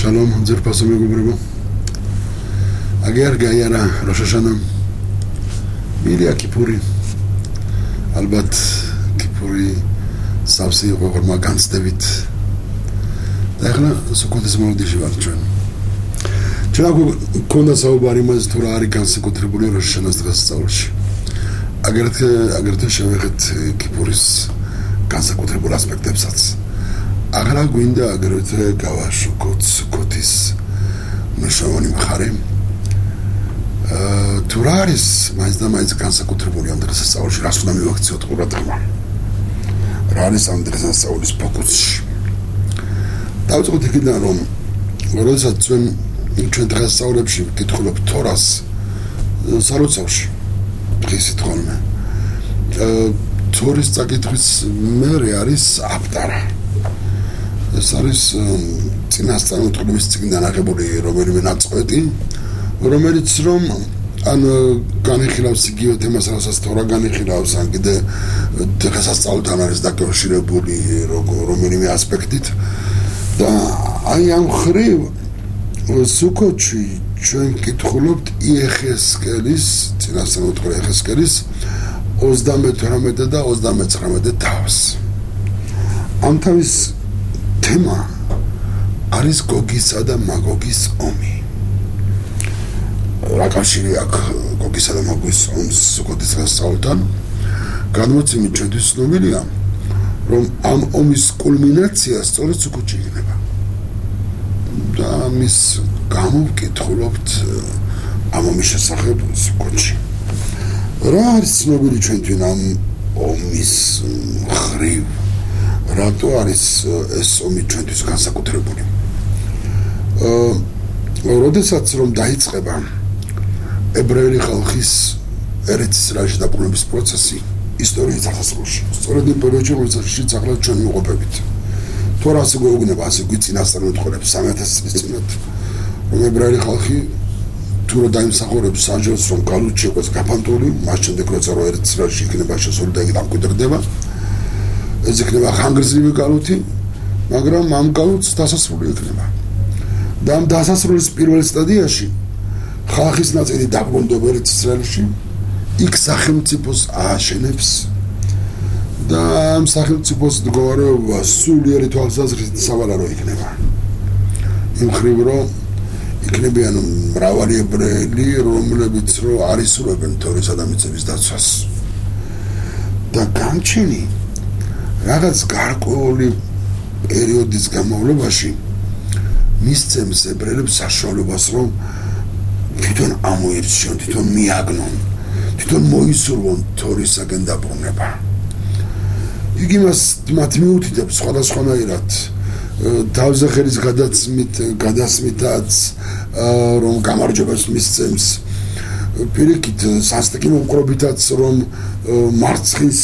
Shalom, ձեր պասում եք ուբրեգո Ագեր գայարա Ռոշաշանա Միրիա Կիպուրի Ալբատ Կիպուրի Սավսի ողորմա գանցտևիտ Դայխնա սուկոտես մորդի ժիվար չեն Չնագու կոնდა საუბარი მას თუ რა არის განსაკუთრებული როშანას დღესასწაულში აგერთ შევეხეთ კიპურის განსაკუთრებულ ასპექტებსაც აღარა გვინდა აგრეთვე გავაშუქოთ სუკოთის მნიშვნელოვანი მხარე თუ რა არის მაინც განსაკუთრებული ამ დღესასწაულში რას უნდა მივაქციოთ ყურადღება რა არის ამ დღესასწაულის ფოკუსში დავწყოთ იქიდან რომ როდესაც ჩვენ დღესასწაულებში ვკითხულობთ თორას საროცავში დღისით ხოლმე თორის წაკითხვის მერე არის აფტარა ეს არის წინასწარმეტყველების წიგნიდან აღებული რომელიმე ნაწყვეტი რომელიც რომ ან განიხილავს იგივე თემას რასაც თორა განიხილავს ან კიდე დღესასწაულთან არის დაკავშირებული რომელიმე ასპექტით და აი ამ ხრივ სუკოთში ჩვენ ვკითხულობთ იეხესკელის წინასწარმეტყველი იეხესკელის 38 და 39 თავს ამ თავის თემა არის გოგისა და მაგოგის ომი. რა კავშირი აქვს გოგისა და მაგოგის ომს სუკოთის დღესასწაულთან? გადმოცემით ჩვენთვის ცნობილია, რომ ამ ომის კულმინაცია სწორედ სუკოთში იქნება. და მის გამო ვკითხულობთ ამ ომის შესახებ სუკოთში. რა არის ცნობილი ჩვენთვის ამ ომის ხრივ? რატო არის ეს ომი ჩვენთვის განსაკუთრებული? როდესაც რომ დაიწყება ებრაელი ხალხის ერეთ-ისრაელში დაბრუნების პროცესი ისტორიის დასასრულში, სწორედ იმ პერიოდში, რომელშიც ახლა ჩვენ ვიმყოფებით. თუ რა ასე გვეუბნება, ასე გვიწინასწარმეტყველებს 3000 წლის წინათ, რომ ებრაელი ხალხი თუ რა დაიმსახურებს საჯელს, რომ გალუთში იყოს გაფანტული, მას შემდეგ როცა რომ ერეთ-ისრაელში იქნება შესული და იგი დამკვიდრდება ეს იქნება ხანგრძლივი გალუთი, მაგრამ ამ გალუთს დასასრული იქნება. და ამ დასასრულის პირველ სტადიაში ხალხის ნაწილი დაბრუნდება ერეთ-ისრაელში, იქ სახელმწიფოს ააშენებს და ამ სახელმწიფოს მდგომარეობა სულიერი თვალსაზრისით სავალარო იქნება. იმ ხრივ რომ იქნებიან მრავალი ებრაელი, რომლებიც რომ არისურვებენ თორისა და მიწების დაცვას. და გამჩენი რაღაც გარკვეული პერიოდის განმავლობაში მისცემს ებრაელებს საშუალებას რომ თვითონ ამოირჩიონ, თვითონ მიაგნონ, თვითონ მოისურვონ თორისაგან დაბრუნება. იგი მათ მიუთითებს სხვადასხვანაირად თავზე ხელის გადასმითაც რომ გამარჯვებას მისცემს პირიქით სასტიკი მომყრობითაც რომ მარცხის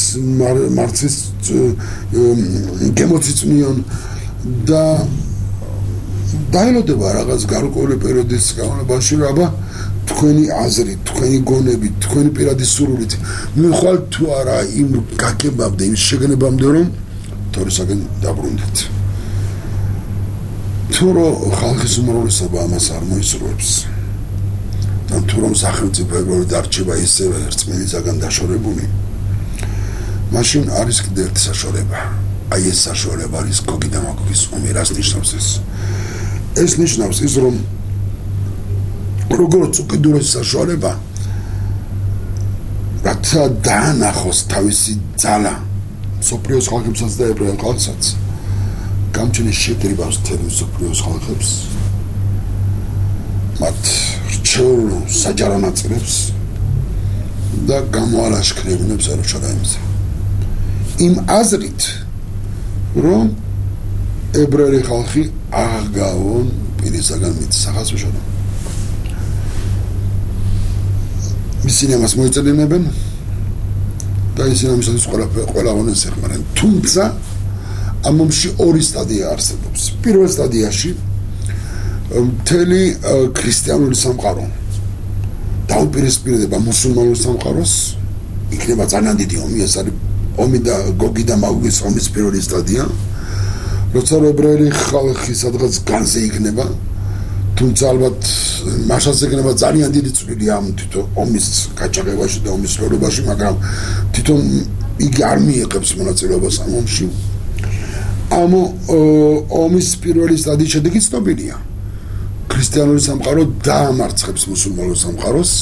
გემოციწვნიონ და დაელოდება რაღაც გარკვეული პერიოდის განმავლობაში აბა თქვენი აზრით, თქვენი გონებით, თქვენი პირადი სურვილით მიხვალთ თუ არა იმ გაგებამდე, იმ შეგნებამდე რომ თორისაგან დაბრუნდეთ. თუ რომ ხალხის უმრავლესობა ამას არ მოისურვებს და თუ რომ სახელმწიფოებრივი დარჩება ისევე რწმენისაგან დაშორებული, მაშინ არის კიდევ ერთი საშუალება. აი ეს საშუალება არის გოგი და მაგოგის ომი. რას ნიშნავს ეს? ეს ნიშნავს ის, რომ როგორც უკიდურესი საშუალება, რათა დაანახოს თავისი ძალა მსოფლიოს ხალხებსაც და ებრაელ ხალხსაც, გამჩენის შეკრიბავს მთელი მსოფლიოს ხალხებს, მათ რჩეულ საჯარო ნაწილებს და გამოალაშქრებინებს ერუშალიმზე. იმ აზრით, რომ ებრაელი ხალხი აღგავონ პირისაგან მიწის ახალშობილებას. ისინი ამას მოეწედინებენ და ისინი ამისათვის ყველა ღონეს ეხმარენ. თუმცა ამ ომში ორი სტადია არსებობს. პირველ სტადიაში მთელი ქრისტიანული სამყარო დაუპირისპირდება მუსულმანურ სამყაროს, იქნება ძალიან დიდი ომი, ეს არის ომი და გოგი და მაგოგის ომის პირველი სტადია. როცა ებრაელი ხალხი სადღაც განზე იქნება, თუმცა ალბათ მაშას იქნება ძალიან დიდი წვლილი ამ თვითონ ომის გაჩაღებაში და ომის ლოლობაში, მაგრამ თვითონ იგი არ მიიღებს მონაწილეობას ამ ომში. ამ ომის პირველი სტადიის შედეგი ცნობილია. ქრისტიანული სამყარო დაამარცხებს მუსულმანურ სამყაროს,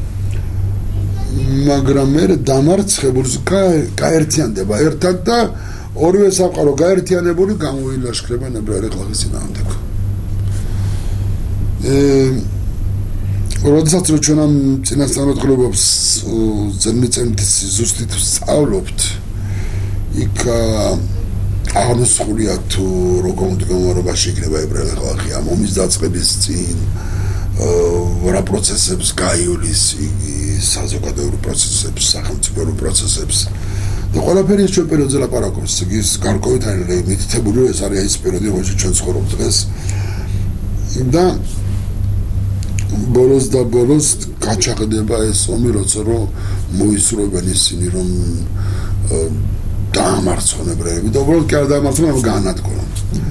მაგრამ მე დამარცხებულს გაერთიანდება ერთად და ორივე სამყარო გაერთიანებული გამოილაშქრებენ ებრაელი ხალხის წინააღმდეგ. როდესაც ჩვენ ამ წინასწარმეტყველებს ზემწემთ ზუსტით ვსწავლობთ, იქ აღნიშნულია თუ როგორ მდგომარეობაში იქნება ებრაელი ხალხი ამ ომის დაწყების წინ, რა პროცესებს გაიulis იგი საზოგადოებრივ პროცესებს, სახელმწიფო პროცესებს და ყველაფერი ეს ჩვენ პერიოდზე ლაპარაკობს. ის გარკვევით არის მითითებული, ეს არის ის პერიოდი, რომელშიც ჩვენ ცხოვრობთ დღეს. და ბოლოს გაჩაღდება ეს ომი, როცა რომ მოისურვებენ ისინი, რომ დაამარცხონ ებრაელები და უბრალოდ კი არ დაამარცხონ, მაგრამ გაანადგურონ.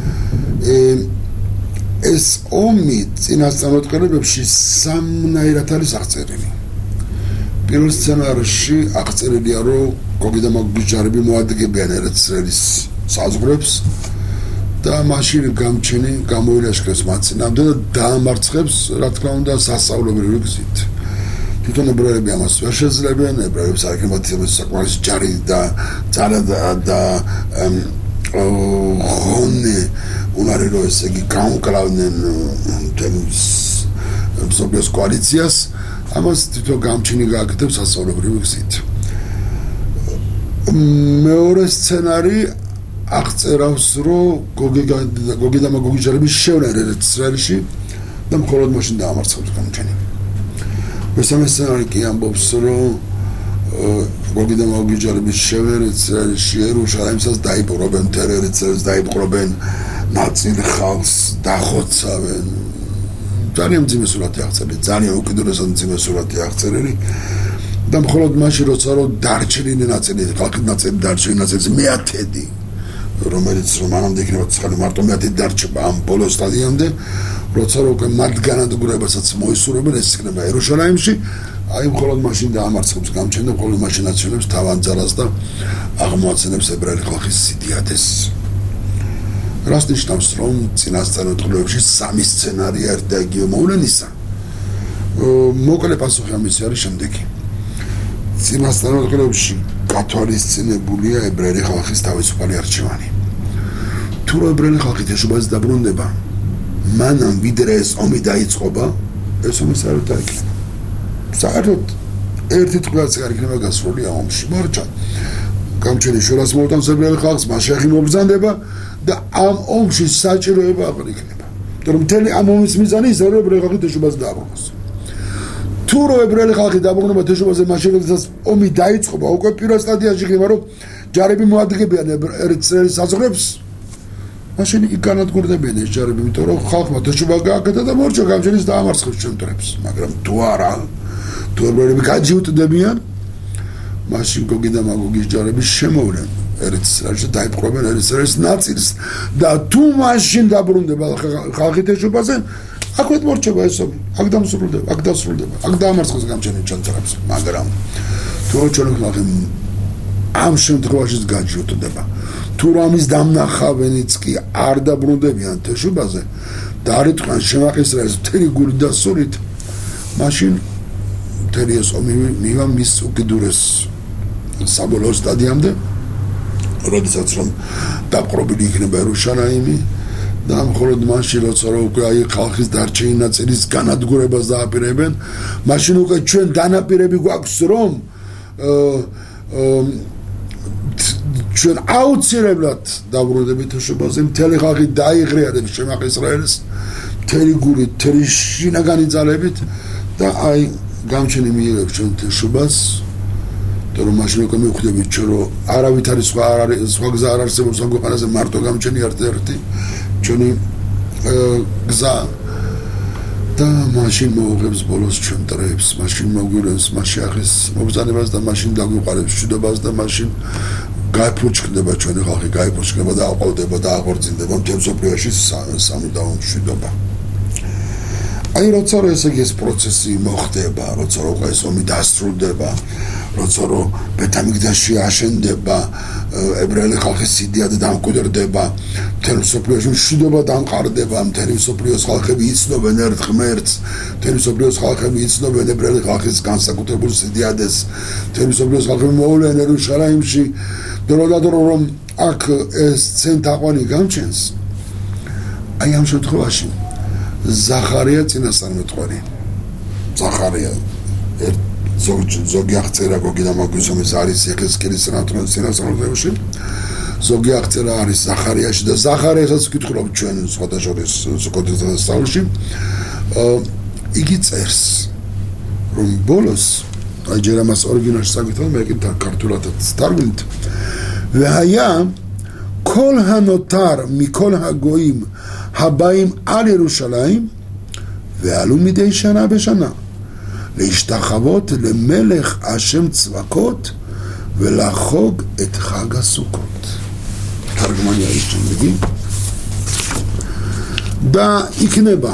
ეს ომი წინასწარმეტყველებში სამნაირად არის აღწერილი. პირველ სცენარში აღწერილია, რომ გოგი და მაგოგი ჯარები მოადგებიან ერეთ-ისრაელის საზღვრებს და მაშინ გამჩენი გამოილაშქრებს მათ წინააღმდეგ და დაამარცხებს, რა თქმა უნდა, სასწაულებრივი გზით. თვითონ ებრაელები ამას ვერ შეძლებენ, ებრაელებს არ იქნებათ საკმარისი ჯარი და ძალა და ხონე უნარი რომ ესე იგი გაუკრავდნენ მსოფლიოს კოალიციას, ამას თვითონ გამჩენი გააკეთებს სასწაულებრივი გზით. მეორე სცენარი აღწერავს, რომ გოგი და მაგოგი ჯარები შევლენ ერეთ-ისრაელში და მხოლოდ მაშინ დაამარცხებს გამჩენი. მესამე სცენარი კი ამბობს, რომ გოგი და მაგოგი ჯარები შევლენ ერეთ-ისრაელში, იერუსალიმსაც დაიპყრობენ, მთელ ერეთ-ისრაელს დაიპყრობენ, ნაწილ ხალხს დახოცავენ. ძალიან მძიმე სურათი აღწერილი, ძალიან უკიდურესად მძიმე სურათი აღწერილი. და მხოლოდ მაშინ როცა რომ დარჩენილი ნაწილი, ხალხის ნაწილი დარჩენილი ნაწილი მეათედი, რომელიც რომ მანამდე იქნება ცხელი მარტო მეათედი დარჩება ამ ბოლო სტადიამდე, როცა რომ მათ განადგურებასაც მოისურვებენ, ეს იქნება იერუსალიმში, აი მხოლოდ მაშინ დაამარცხებს გამჩენ და მხოლოდ მაშინ აცილებს თავად ძალას და აღმოაცენებს ებრაელი ხალხის სიდიადეს. რას ნიშნავს, რომ წინასწარმეტყველებში სამი სცენარია ერთ და იგივე მოვლენისა? მოკლე პასუხი ამისი არის შემდეგი. წინასწარმეტყველებში გათვალისწინებულია ებრაელი ხალხის თავისუფალი არჩევანი. თუ ებრაელი ხალხი თეშუბაზე დაბრუნდება, მანამ ვიდრე ეს ომი დაიწყობა, ეს ომი საერთოდ არ იქნება. საერთოდ ერთი წყვილიც არ იქნება გასროლი ამ ომში. მარჯა გამჩენი შორას მოუტანს ებრაელი ხალხს, მას შეხი მობრძანდება და ამ ომში საჭიროება აღარ იქნება. რომ მთელი ამ ომის მიზანი ის არის, რომ ებრაელი ხალხი თეშუბაზე დააბრუნოს. თუ რო ებრაელი ხალხი დაბრუნება თეშუბაზე, მაშინ როდესაც ომი დაიწყობა, უკვე პირველ სტადიაში ხდება, რომ ჯარები მოადგებიან ერეთ-ისრაელის საზღვრებს, მაშინ იქ განადგურდებიან ეს ჯარები, იმიტომ რომ ხალხმა თეშუბა გააკეთა და მორჩა გამჩენის დაამარცხებს ჩემტრებს. მაგრამ თუ არა, თუ ებრაელები გაჯიუტდებიან, მაშინ გოგი და მაგოგი ჯარები შემოვლენ ერეთ-ისრაელში, დაიპყრობენ ერეთ-ისრაელის ნაწილს და თუ მაშინ დაბრუნდება ხალხი თეშუბაზე, აქვე მორჩება ეს ომი, აქ დამსრულდება, აქ დასრულდება, აქ დაამარცხოს გამჩენი ჩემტრებს. მაგრამ თუ ჩვენ ხალხი ამ შემთხვევაში გაჯიუტდება, თუ ამის დამნახავენიც კი არ დაბრუნდებიან თეშუბაზე და არ იტყვიან შემაყისრაელს მთელი გული და სულით, მაშინ მთელი ეს ომი მივა მის უკიდურეს საბოლოო სტადიამდე, როდესაც რომ დაპყრობილი იქნება იერუსალიმი და მხოლოდ მაშინ როცა რომ უკვე აი ხალხის დარჩენილი ნაწილის განადგურებას დააპირებენ, მაშინ უკვე ჩვენ დანაპირები გვაქვს, რომ ჩვენ აუცილებლად დაბრუნდებით თეშუბაზე, მთელი ხალხი დაიღრიარებს შემაყისრაელს, მთელი გულით, მთელი შინაგანი ძალებით და აი გამჩენი მიიღებს ჩვენ თეშუბას. რომ მაშინ უკვე მივხვდებით ჩვენ, რომ არავითარი სხვა გზა არ არსებობს ამ ქვეყანაზე, მარტო გამჩენი ერთ-ერთი ჩვენი გზა და მაშინ მოუღებს ბოლოს ჩვენ დროებს, მაშინ მოგვირევს, მაშინ ახის მობრძანებას და მაშინ დაგვიყარებს მშვიდობას და მაშინ გაიფურჩქდება ჩვენი ხალხი, გაიფურჩქდება და აყვავდება და აღორძინდება მთელ მსოფლიოში სამუდამო მშვიდობა. აი როცა ესე იგი ეს პროცესი მოხდება, როცა ეს ომი დასრულდება, როცა ბეთამიგდაში აშენდება, ებრაელი ხალხის სიდიადე დამკვიდრდება, მთელ მსოფლიოში მშვიდობა დამყარდება, მთელი მსოფლიოს ხალხები იცნობენ ერთ ღმერთს, მთელი მსოფლიოს ხალხები იცნობენ ებრაელი ხალხის განსაკუთრებულ სიდიადეს, მთელი მსოფლიოს ხალხები მოვლენ იერუსალიმში, დროდადრო რომ აქ ეს ცენტაყვანი გამჩენს, აი ამ შემთხვევაში ზახარია წინასწარმეტყველი. ზახარია ზოგი აღწერა გოგი და მაგისომის არის ეხესკელის წინასწარმეტყველში. ზოგი აღწერა არის ზახარიაში და ზახარიასაც ვკითხულობ ჩვენ სხვადასხვა სუკოთის დასწავლში. იგი წერს რომ ბოლოს აი ჯერ ამას ორიგინალში საკითხავ, მე კი ქართულადაც თარგმნით. והיה כל הנותר מכל הגויים הבאים על ירושלים ועלו מדי שנה בשנה להשתחוות למלך השם צבקות ולחוג את חג הסוכות. תרגמניה איש שמבין და იქნება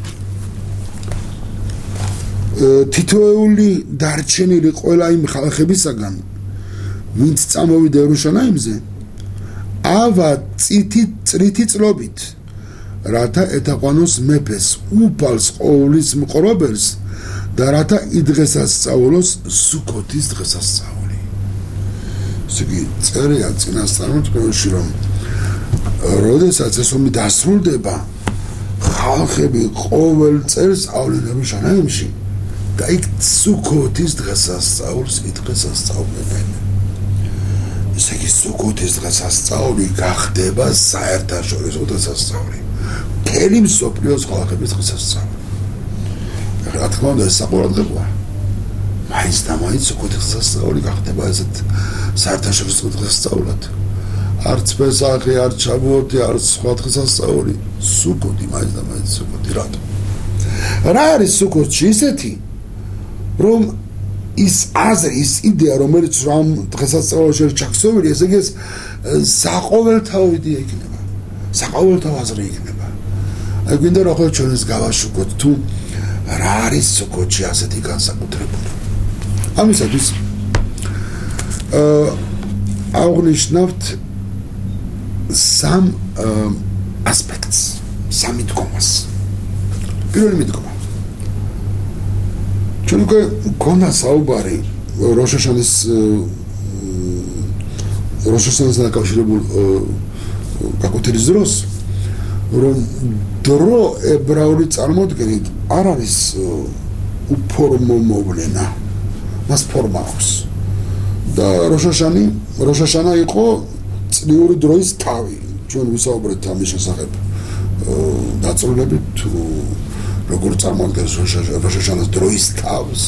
თითოეული დარჩენილი ყველა იმ ხალხებისაგან ვინც წამოვიდა იერუსალიმზე ავა წრითი წლობით რათა ეთაყვანოს მეფეს უფალს ყოვლის მყრობელს და რათა იდღესასწაულოს სუქოთის დღესასწაული. ესე იგი წერია წინასწარმეტყველში რომ როდესაც ეს ომი დასრულდება ხალხები ყოველ წელს ავლებენ იერუსალიმში და იქ სუქოთის დღესასწაულს იდღესასწაულებენ. ესე იგი სუქოთის დღესასწაული გახდება საერთაშორისო დღესასწაული. მთელი მსოფლიოს ხალხების დღესასწაული. რა თქმა უნდა ეს საყურადღებოა. მაინც და მაინც სუქოთის დღესასწაული გახდება ესეთ საერთაშორისო დღესასწაულად. არც პესახი, არც შაბუოთი, არც სხვა დღესასწაული. სუქოთი მაინც და მაინც სუქოთი. რატო? რა არის სუქოთში ისეთი რომ ის აზრი, ის იდეა, რომელიც რამ დღესასწაულში ჩაქსოვილი, ესე იგი საყოველთაო იდეა იქნება. საყოველთაო აზრი იქნება. აი გვინდა რომ ახლა ჩვენ ეს გავაშუქოთ თუ რა არის სუქოთში ასეთი განსაკუთრებული. ამისათვის აღნიშნავთ სამ ასპექტს, სამ მიდგომას. პირველი მიდგომა ჩვენ უკვე გქონდა საუბარი როშაშანის დაკავშირებულ გაკვეთილის დროს, რომ დრო ებრაული წარმოდგენით არ არის უფორმო მოვლენა, მას ფორმა აქვს. და როშაშანა იყო წლიური დროის თავი. ჩვენ ვისაუბრეთ ამის შესახებ დაწვრილებით თუ როგორ წარმოადგენს როშაშანას დროის თავს.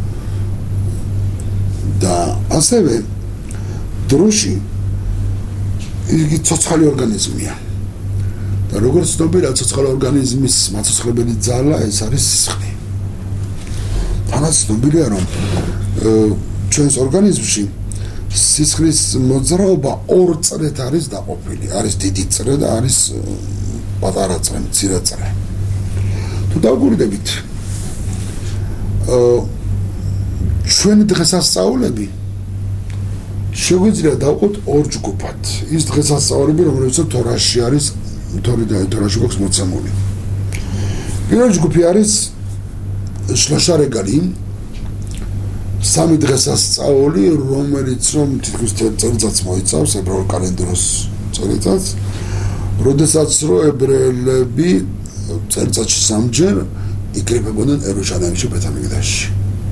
და ასევე დროში იგი ცოცხალი ორგანიზმია. და როგორც ცნობილია, ცოცხალი ორგანიზმის მაცოცხლებელი ძალა ეს არის სისხლი. თანაც ცნობილია, რომ ჩვენს ორგანიზმში სისხლის მოძრაობა ორ წრედ არის დაყოფილი. არის დიდი წრე და არის პატარა წრე, მცირე წრე. თუ დავგვირდებით ჩვენი დღესასწაულები შეგვიძლია დავყოთ ორ ჯგუფად. ის დღესასწაულები, რომლებსაც თორაში არის, თორაში გვაქვს მოცემული. პირველი ჯგუფი არის შლოშა რეგალი, სამი დღესასწაული, რომელიც რომ თითქმის წელიწადს მოიცავს, ებრაულ კალენდარს წელიწადს, როდესაც რომ ებრაელები წელიწადში სამჯერ იკრიბებოდნენ იერუსალიმში ბეთამიგდაში.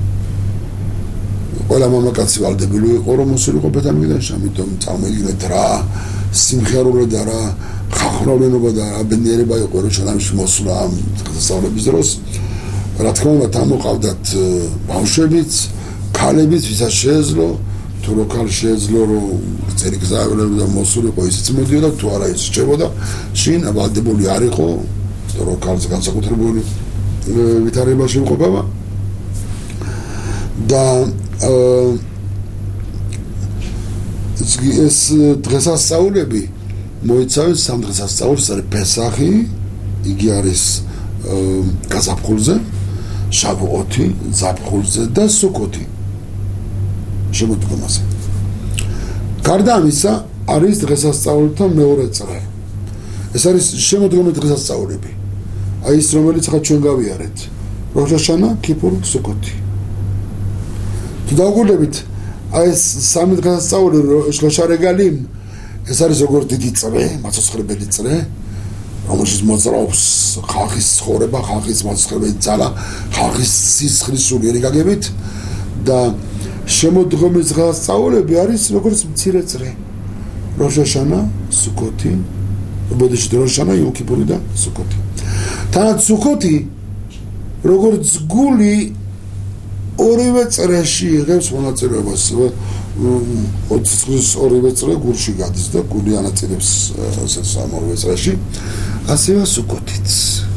ყველა მამაკაცი ვალდებული იყო, რომ მოსულიყო ბეთამიგდაში, ამიტომ წამოიგინეთ რა სიმხიარულე და რა ხახრავლენობა და რა ბედნიერება იყო იერუსალიმში მოსვლა ამ დღესასწაულების დროს. რა თქმა უნდა, ამოყავდათ ბავშვებიც, ქალებიც, ვისაც შეეძლო, თუ რო ქალ შეეძლო, რომ წერი გზავნებოდა და მოსულიყო, ისიც მოდიოდა, თუ არა ის რჩებოდა, შინ ვალდებული არ იყო, რომ ქალს განსაკუთრებული ვითარებაში იმყოფება. და ეს დღესასწაულები მოიცავენ სამ დღესასწაულს, არის პესახი, იგი არის გაზაფხულზე, შაბუოთი, ზაფხულზე და სუკოთი. შემოდგომაზე. გარდა ამისა, არის დღესასწაულთა მეორე წრე. ეს არის შემოდგომი დღესასწაულები. აი ის, რომელიც ხა ჩვენ გავიარეთ. როშ ჰაშანა, ქიპური, სუკოთი. თუ დავუკვირდებით, აი ეს სამი დღესასწაული შლოშარეგალიმ, ეს არის როგორც დიდი წრე, მაცოცხლებელი წრე, რომელშიც მოძრაობს ხალხის ცხოვრება, ხალხის მაცოცხლებელი ძალა, ხალხის სისხლის სულიერი გაგებით და შემოდგომის დღესასწაულები არის როგორც მცირე წრე. როშ ჰაშანა, სუკოთი, ბოდიში როშ ჰაშანა, იომ ქიპური და სუკოთი. თანაც სუკოთი როგორც გული ორივე წრეში იღებს მონაწილეობას. 20 წლის ორივე წრე გულში გადის და გული ანაწილებს სამორივე წრეში. ასევე სუკოთიც.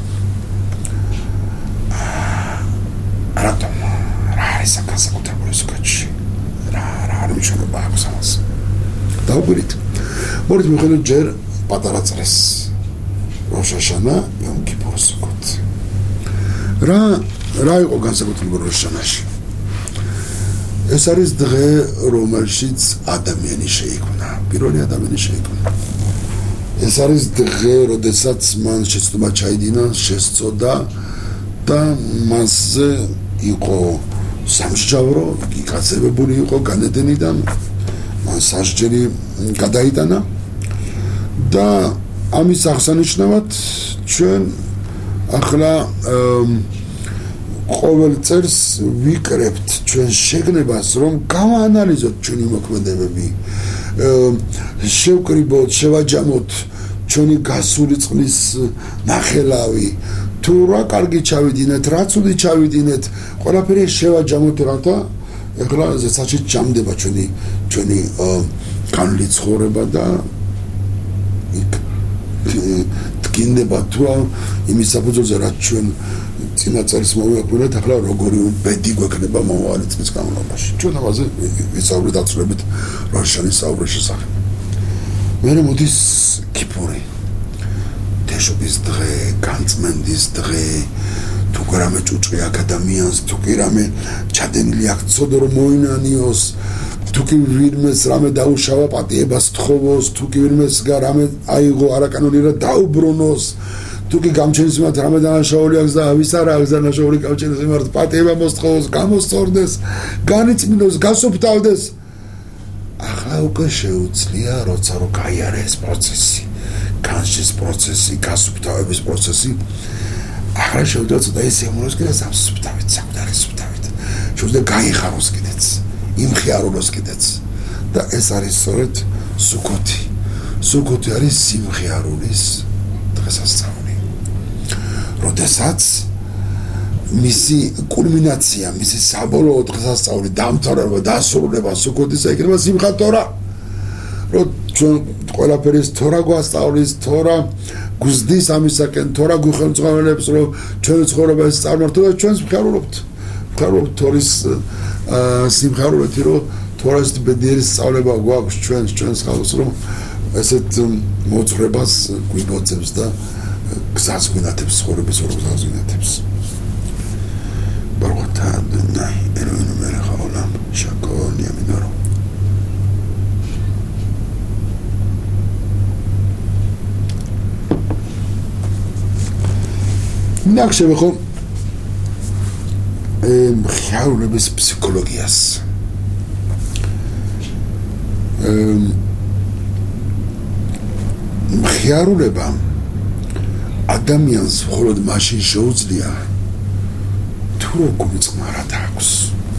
რატომ? რა არის საკანსაკუთრებული სუკოთში? რა არის მნიშვნელობა აქვს ამას? დავუკვირდით. მოდით მივხვდეთ ჯერ პატარა წრეს. როშ ჰაშანა, იომ ქიპური, სუკოთი. რა იყო განსაკუთრებული როშ ჰაშანაში? ეს არის დღე, რომელშიც ადამიანი შეიქმნა, პირველი ადამიანი შეიქმნა. ეს არის დღე, როდესაც მან შეცდომა ჩაიდინა, შესწოდა და მასზე იყო სამსჯავრო, იგი გაწევებული იყო განედენიდან, მან სასჯელი გადაიტანა და ამის აღსანიშნავად ჩვენ ახლა ყოველ წელს ვიკრებთ ჩვენ შეგნებას, რომ გავაანალიზოთ ჩვენი მოქმედებები, შევკრიბოთ, შევაჯამოთ ჩვენი გასული წლის ნახელავი, თუ რა კარგი ჩავიდინეთ, რა ცუდი ჩავიდინეთ, ყველაფერი შევაჯამოთ, რათა ეხლა ზეცაში ჯამდება ჩვენი განვლი ცხოვრება და დგინდება თუ იმის საფუძველზე, რაც ჩვენ წინა წელს მოვიყვანეთ, ახლა როგორი ბედი გვექნება მომავალი წლის განმავლობაში. ჩვენ ამაზე ვისაუბრეთ დაწვრილებით როშ ჰაშანის საუბრის შესახებ. მერე მოდის ქიპური. თეშობის დღე, განწმენდის დღე, თუ კი რამე ჭუჭყი აქ ადამიანს, თუ კი რამე ჩადენილი აქ ცოდო რომ მოინანიოს, თუ კი ვინმეს რამე დაუშავა პატიებას თხოვოს, თუ კი ვინმეს რამე აიღო არაკანონიერ დაუბრუნოს, თუ კი გამჩენის მიმართ რამე დანაშაული აქვს და ვის არა აქვს დანაშაული გამჩენის მიმართ პატიება მოსთხოვოს, გამოსწორდეს, განიწმინოს, გასუფთავდეს. ახლა უკვე შეუძლია, როცა რო გაიარა ეს პროცესი, განშის პროცესი, გასუფთავების პროცესი, ახლა შეუძლია ცოტა ისე მომოს კიდე სამსუფთავით, საკუთარი სუფთავით. შეუძლია გაიხაროს კიდეც, იმხიარულოს კიდეც. და ეს არის სწორედ სუკოთი. სუკოთი არის სიმხიარულის დღესასწაული. როდესაც მისი კულმინაცია, მისი საბოლოო დღესასწაული დამთავრება, დასრულება სუკოთის იქნება სიმხატ თორა. რომ ჩვენ ყველაფერი თორა გვასწავლის, თორა გვზდის ამისაკენ, თორა გვხელმძღვანელებს, რომ ჩვენი ცხოვრება ეს წარმართო და ჩვენს მხიარულობთ. მხიარულობთ თორის სიმხიარულეთი, რომ თორას ბედნიერი სწავლება გვაქვს ჩვენს ხალხს, რომ ესეთ მოძღვრებას გვიბოძებს და გზას გვინათებს, ცხოვრების ორ გზას გვინათებს. ברוך אתה אדוני אלוהינו מלך העולם שהכל נהיה בדברו. עכשיו אנחנו მხიარულების ფსიქოლოგიას. მხიარულება ადამიანს მხოლოდ მაშინ შეუძლია, თუ რომ გულწრფელად აქვს,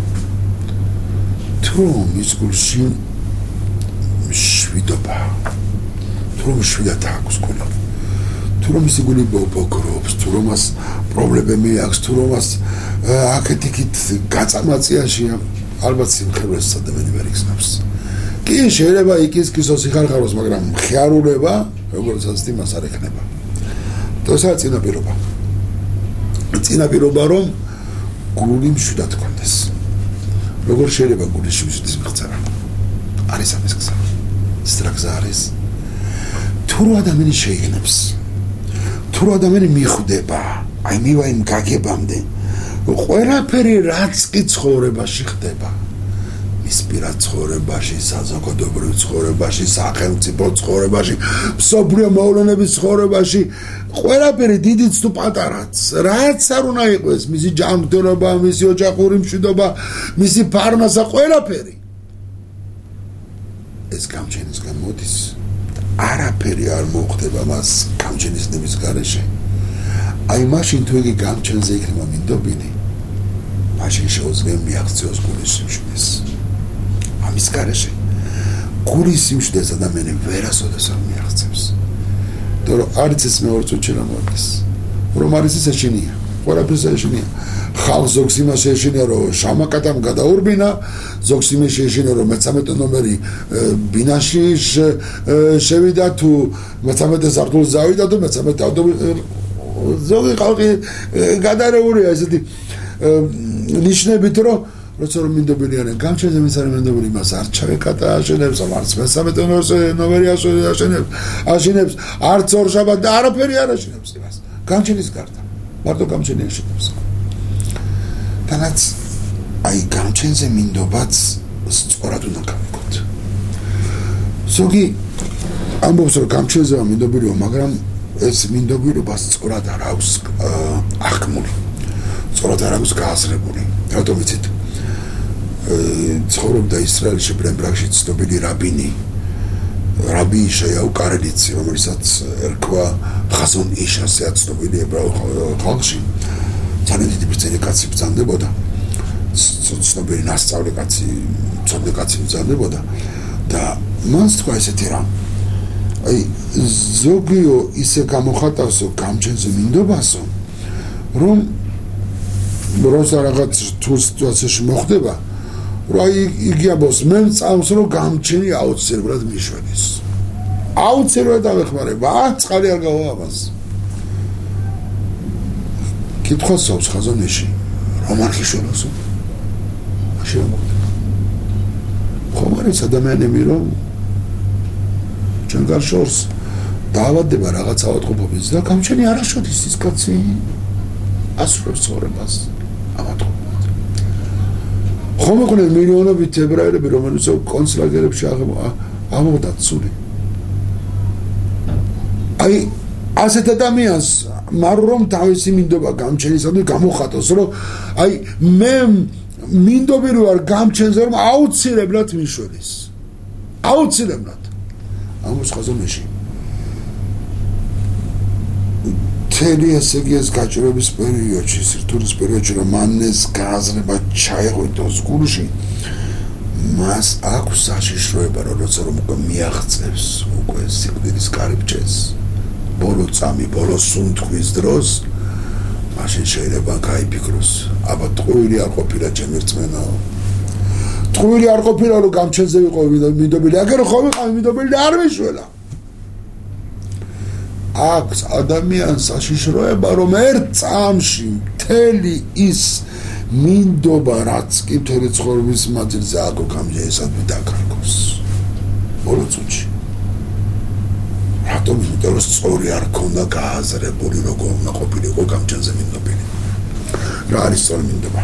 თუ რომ მის გულში შვიდობა, თუ რომ შვიდად აქვს გული, თუ რომ მისი გული ბოგრობს, თუ რომ მას პრობლემები აქვს, თუ რომ მას აქეთ-იქით გაწამაწიაშია, ალბათ სიმხევრეს ადამიანი ვერ იგზნობს. კი შეიძლება იქის-ქისოს იხარხაროს, მაგრამ მხიარულება, როგორცაც იმას არ ექნება. თორსა წინაპირობა. წინაპირობა რომ გული მშვიდად გქონდეს. როგორ შეიძლება გულის მშვიდის მიღწევა? არის ამის გზა. სტრაგზა არის თუ ადამიანი შეიგნებს თუ ადამიანი მიხვდება აი მივა იმ გაგებამდე ყველაფერი რაც კი ცხოვრებაში ხდება მის პირად ცხოვრებაში საზოგადოებრივ ცხოვრებაში სახელმწიფო ცხოვრებაში მსოფლიო მოვლენების ცხოვრებაში ყველაფერი დიდიც თუ პატარაც რაც არ უნდა იყოს მისი ჯანმრთელობა მისი ოჯახური მშვიდობა მისი ფარმასა ყველაფერი ეს გამჩენისგან მოდის არაფერი არ მოხდება მას გამჩენისნების გარეშე აი მაშინ თუ იგი გამჩენზე იქნება მინდობილი მაშინ შეუძლია მიაღწიოს გულის სიმშვიდეს ამის გარეშე გულის სიმშვიდეს ადამიანი ვერასოდეს არ მიაღწევს დრო არის ეს მეორე წუთში რა მოდის რომ არის ეს ეშინია ყველაფერს ეშინია ხალხ ზოგს იმას ეშინია რომ შამაკატამ გადაურბინა ზოგს იმას ეშინია რომ 13 ნომერი ბინაში შევიდა თუ 13 სართულზე ავიდა თუ 13 ზოგი ხალხი გადარებულია ესეთი ნიშნებით რომ როცა რომ მინდობილიანენ გამჩენზე მის არის მინდობილი მას არ ჩავეკატა აშენებს არც 13 ნომერი აშენებს არც ორშაბათ და არაფერი არ აშენებს იმას გამჩენის გარდა მარტო გამჩენი აშენებს თანაც აი გამჩენზე მინდობაც სწორად უნდა გავიგოთ ზოგი ამბობს რომ გამჩენზეა მინდობილიო მაგრამ ეს მინდობილობა სწორად არ აქვს აღქმული სწორად არ აქვს გააზრებული რატომ იცით ცხოვრობდა ისრაელში ბრემბრაგში ცნობილი რაბი იშაიაუ კარელიცი რომელსაც ერქვა ხაზონ იშასეა ცნობილი ებრაულ ხალხში ძალიან დიდი ბრძენი კაცი ბრძანდებოდა ცნობილი ნასწავლი კაცი ცნობილი კაცი ბრძანდებოდა და მას თქვა ესეთი რამ აი ზოგიო ისე გამოხატავსო გამჩენზე მინდობასო რომ როცა რაღაც თუ სიტუაციაში მოხდება რომ აი იგი ამბობს მე მწავს რომ გამჩენი აუცილებლად მიშველის აუცილებლად ავეხმარება წყალი არ გავა ამას კითხვას აქვს ხაზონეში რომ არ ხიშველოსო მაშინ ხომ არის ადამიანები რომ ჩვენ გარშორს დაავადდება რაღაც ავადმყოფობის და გამჩენი არ აშოდის ის კაცი ასრულებს ცხოვრებას ავადმყოფობად ხომ მოგონება მილიონობით ებრაელები რომელიც კონცლაგერებში ამოდათ ცული აი ასეთ ადამიანს მარ რომ თავისი მინდობა გამჩენისადმი გამოხატოს რომ აი მე მინდობილი ვარ გამჩენზე რომ აუცილებლად მიშველის აუცილებლად ამას ხაზონეში მთელი ესე იგი ეს გაჭირების პერიოდში სირთულის პერიოდში რომ მან ეს გააზრება ჩაეღვიდოს გულში მას აქვს საშიშროება როცა რომ უკვე მიაღწევს უკვე სიკვდილის კარიბჭეს ბოლო წამი ბოლო სუნთქვის დროს მაშინ შეიძლება გაიფიქროს აბა ტყუილი არ ყოფილა ჩემი რწმენაო ტყუილი არ ყოფილა რომ გამჩენზე ვიყო მინდობილი აგერ ხო ვიყავი მინდობილი და არ მიშველა აქვს ადამიანს საშიშროება რომ ერთ წამში მთელი ის მინდობა რაც კი მთელი ცხოვრების მანძილზე აგო გამჯენისადმი დაკარგოს ბოლო წუთში რატომ იმიტომ რომ სწორი არ ქონდა გააზრებული როგორ უნდა ყოფილიყო გამჩენზე მინდობილი რა არის სწორი მინდობა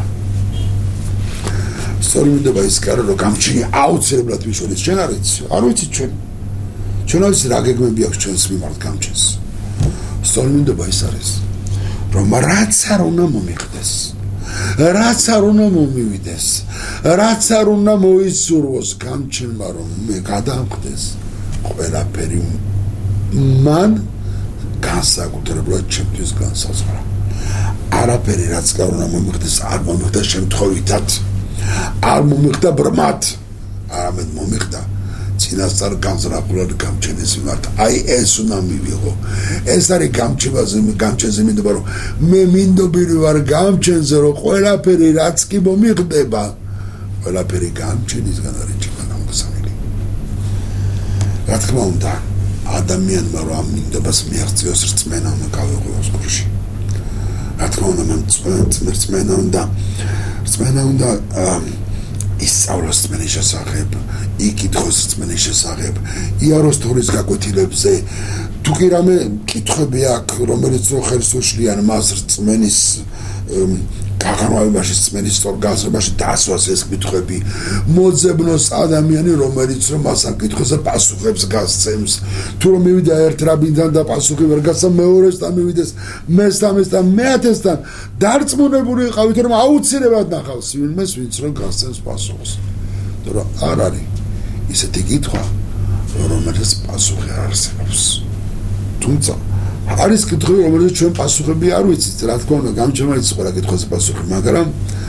სწორი მინდობა ის კი არა რომ გამჩენი აუცილებლად მიშველის ჩვენ არ ვიცით ჩვენ არის რა გეგმები აქვს ჩვენს მიმართ გამჩენს სწორი მინდობა ის არის რომ რაც არ უნდა მომიხდეს რაც არ უნდა მომივიდეს რაც არ უნდა მოისურვოს გამჩენმა რომ მე გადამხდეს ყველაფერი მან განსაკუთრებულად ჩემთვის განსაზღვრა არაფერი რაც არ უნდა მომიხდეს არ მომიხდა შემთხვევითად არ მომიხდა ბრმად არამედ მომიხდა წინასწარ განზრახულად გამჩენის მიმართ აი ეს უნდა მივიღო ეს არის გამჩენზე მინდობა რომ მე მინდობილი ვარ გამჩენზე რომ ყველაფერი რაც კი მომიხდება ყველაფერი გამჩენისგან არის ჩემთან გამგზავნილი რა თქმა უნდა ადამიანმა რომ ამ მინდობას მიაღწიოს რწმენა უნდა გავეღვიოს გულში რა თქმა უნდა რწმენა უნდა ის ისწავლოს წმენის შესახებ, იკითხოს წმენის შესახებ, იაროს თორის გაკვეთილებზე, თუ კი რამე კითხვები აქვს, რომელიც ხელს უშლიან მას წმენის გაღრმავებაში, წმენის სწორ გაზრებაში დასვას ეს კითხვები, მოძებნოს ადამიანი, რომელიც რომ მას ამ კითხვებზე პასუხებს გასცემს, თუ რომ მივიდა ერთ რაბინთან და პასუხი ვერ გასცა, მეორესთან მივიდეს, მესამესთან, მეათესთან, დარწმუნებული იყავით, რომ აუცილებლად ნახავს ვინმეს, ვინც რომ გასცემს პასუხს. რომ არ არის ისეთი კითხვა, რომელიც პასუხი არ არსებობს. თუმცა არის კითხვები, რომელზეც ჩვენ პასუხები არ ვიცით, რა თქმა უნდა, გამჩვენებაა ყველა კითხვაზე პასუხი, მაგრამ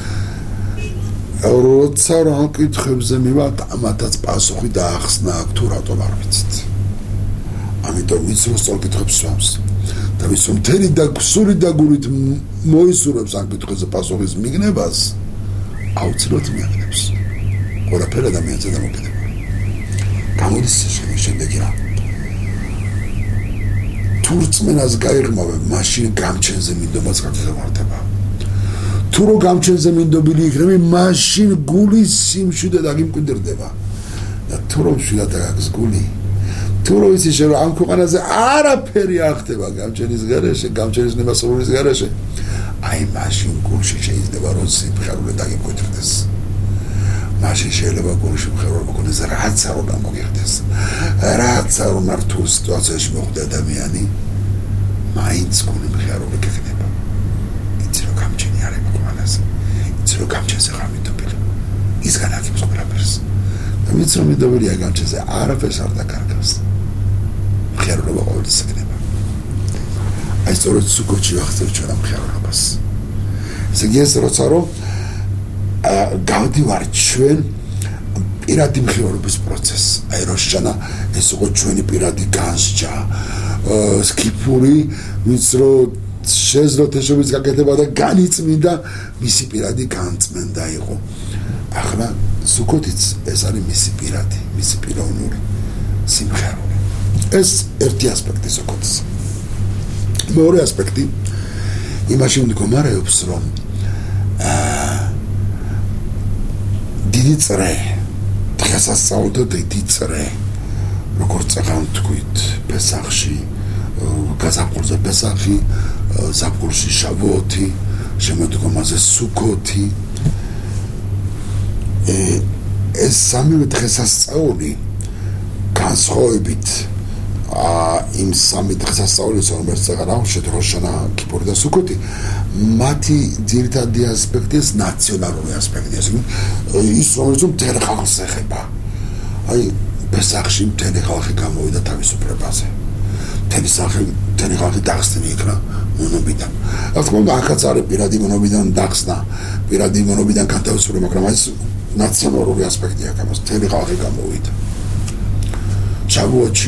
როცა ამ კითხვებზე მივართ, ამათაც პასუხი დაახსნა აქ თუ რატომ არ ვიცით. ამიტომ ვინც რომ სწორ კითხვებს სვამს და ვინც რომ მთელი და სული და გულით მოისურვებს ამ კითხვებზე პასუხის მიგნებას, აუცილებლად მიაღწევს. ყველაფერი ადამიანზე დამოკიდებული. გამოდის შემდეგი რა. თუ რწმენას გაიღრმავებ, მაშინ გამჩენზე მინდომაც გაგზავარდება. თუ რო გამჩენზე მინდობილი იქნები, მაშინ გულის სიმშვიდე დაგიმკვიდრდება. და თუ რომ მშვიდად დაგაგს გული, თუ რო იცი რომ ამ ქვეყანაზე არაფერი არ ხდება გამჩენის გარეშე, გამჩენის ნებასრულის გარეშე, აი მაშინ გულში შეიძლება რომ სიმხერულე დაგიმკვიდრდეს. მაშინ შეიძლება გულში მხერულება მოგონდეს, რაც არ უნდა მოგიხდეს, რაც არ უნდა რთულ სიტუაციაში მოხვდა ადამიანი, მაინც გული მხერულება გექნება. იცი რომ გამჩენი არ იყო ყველაზე, იცი რომ გამჩენზე ხარ მიდობილი, ის განაგებს ყველაფერს. და ვინც რომ მიდობილია გამჩენზე, არაფერს არ დაკარგავს. მხერულება ყოველთვის ექნება. აი სწორედ სუკოჩი ვახცევ ჩვენ ამ მხერულებას. ესე იგი ეს როცა რომ გავდივართ ჩვენ პირადი მხეულობის პროცესს. აი როშანა ეს უკვე ჩვენი პირადი განსჯა, სკიფური, ვინც რომ შეძლო თეშობის გაკეთება და განიწმინდა, მისი პირადი განწმენდა იყო. ახლა სუკოთიც ეს არის მისი პირადი, მისი პიროვნული სიმხერულე. ეს ერთი ასპექტი სუკოთის. მეორე ასპექტი იმაში მდგომარეობს, რომ დიდი წრე, დღესასწაული და დიდი წრე, როგორც აღარ თქვით, პესახში, გაზაფხულზე პესახი, ზაფხულში შავოთი, შემოდგომაზე სუკოთი. ეს სამივე დღესასწაული განსხვავებით იმ სამი დღესასწაულის, რომელიც აღარ აღვნიშნეთ, როშანა, კიპური და სუკოთი, მათი ძირითადი ასპექტი ეს ნაციონალური ასპექტია, ის რომელიც მთელ ხალხს ეხება. აი პესახში მთელი ხალხი გამოვიდა თავისუფლებაზე. მთელი ხალხი დახსნილი იქნა მონობიდან. რა თქმა უნდა, ახაც არის პირადი მონობიდან დახსნა, პირადი მონობიდან განთავისუფლება, მაგრამ ეს ნაციონალური ასპექტია, გამოს მთელი ხალხი გამოვიდა. შავოთში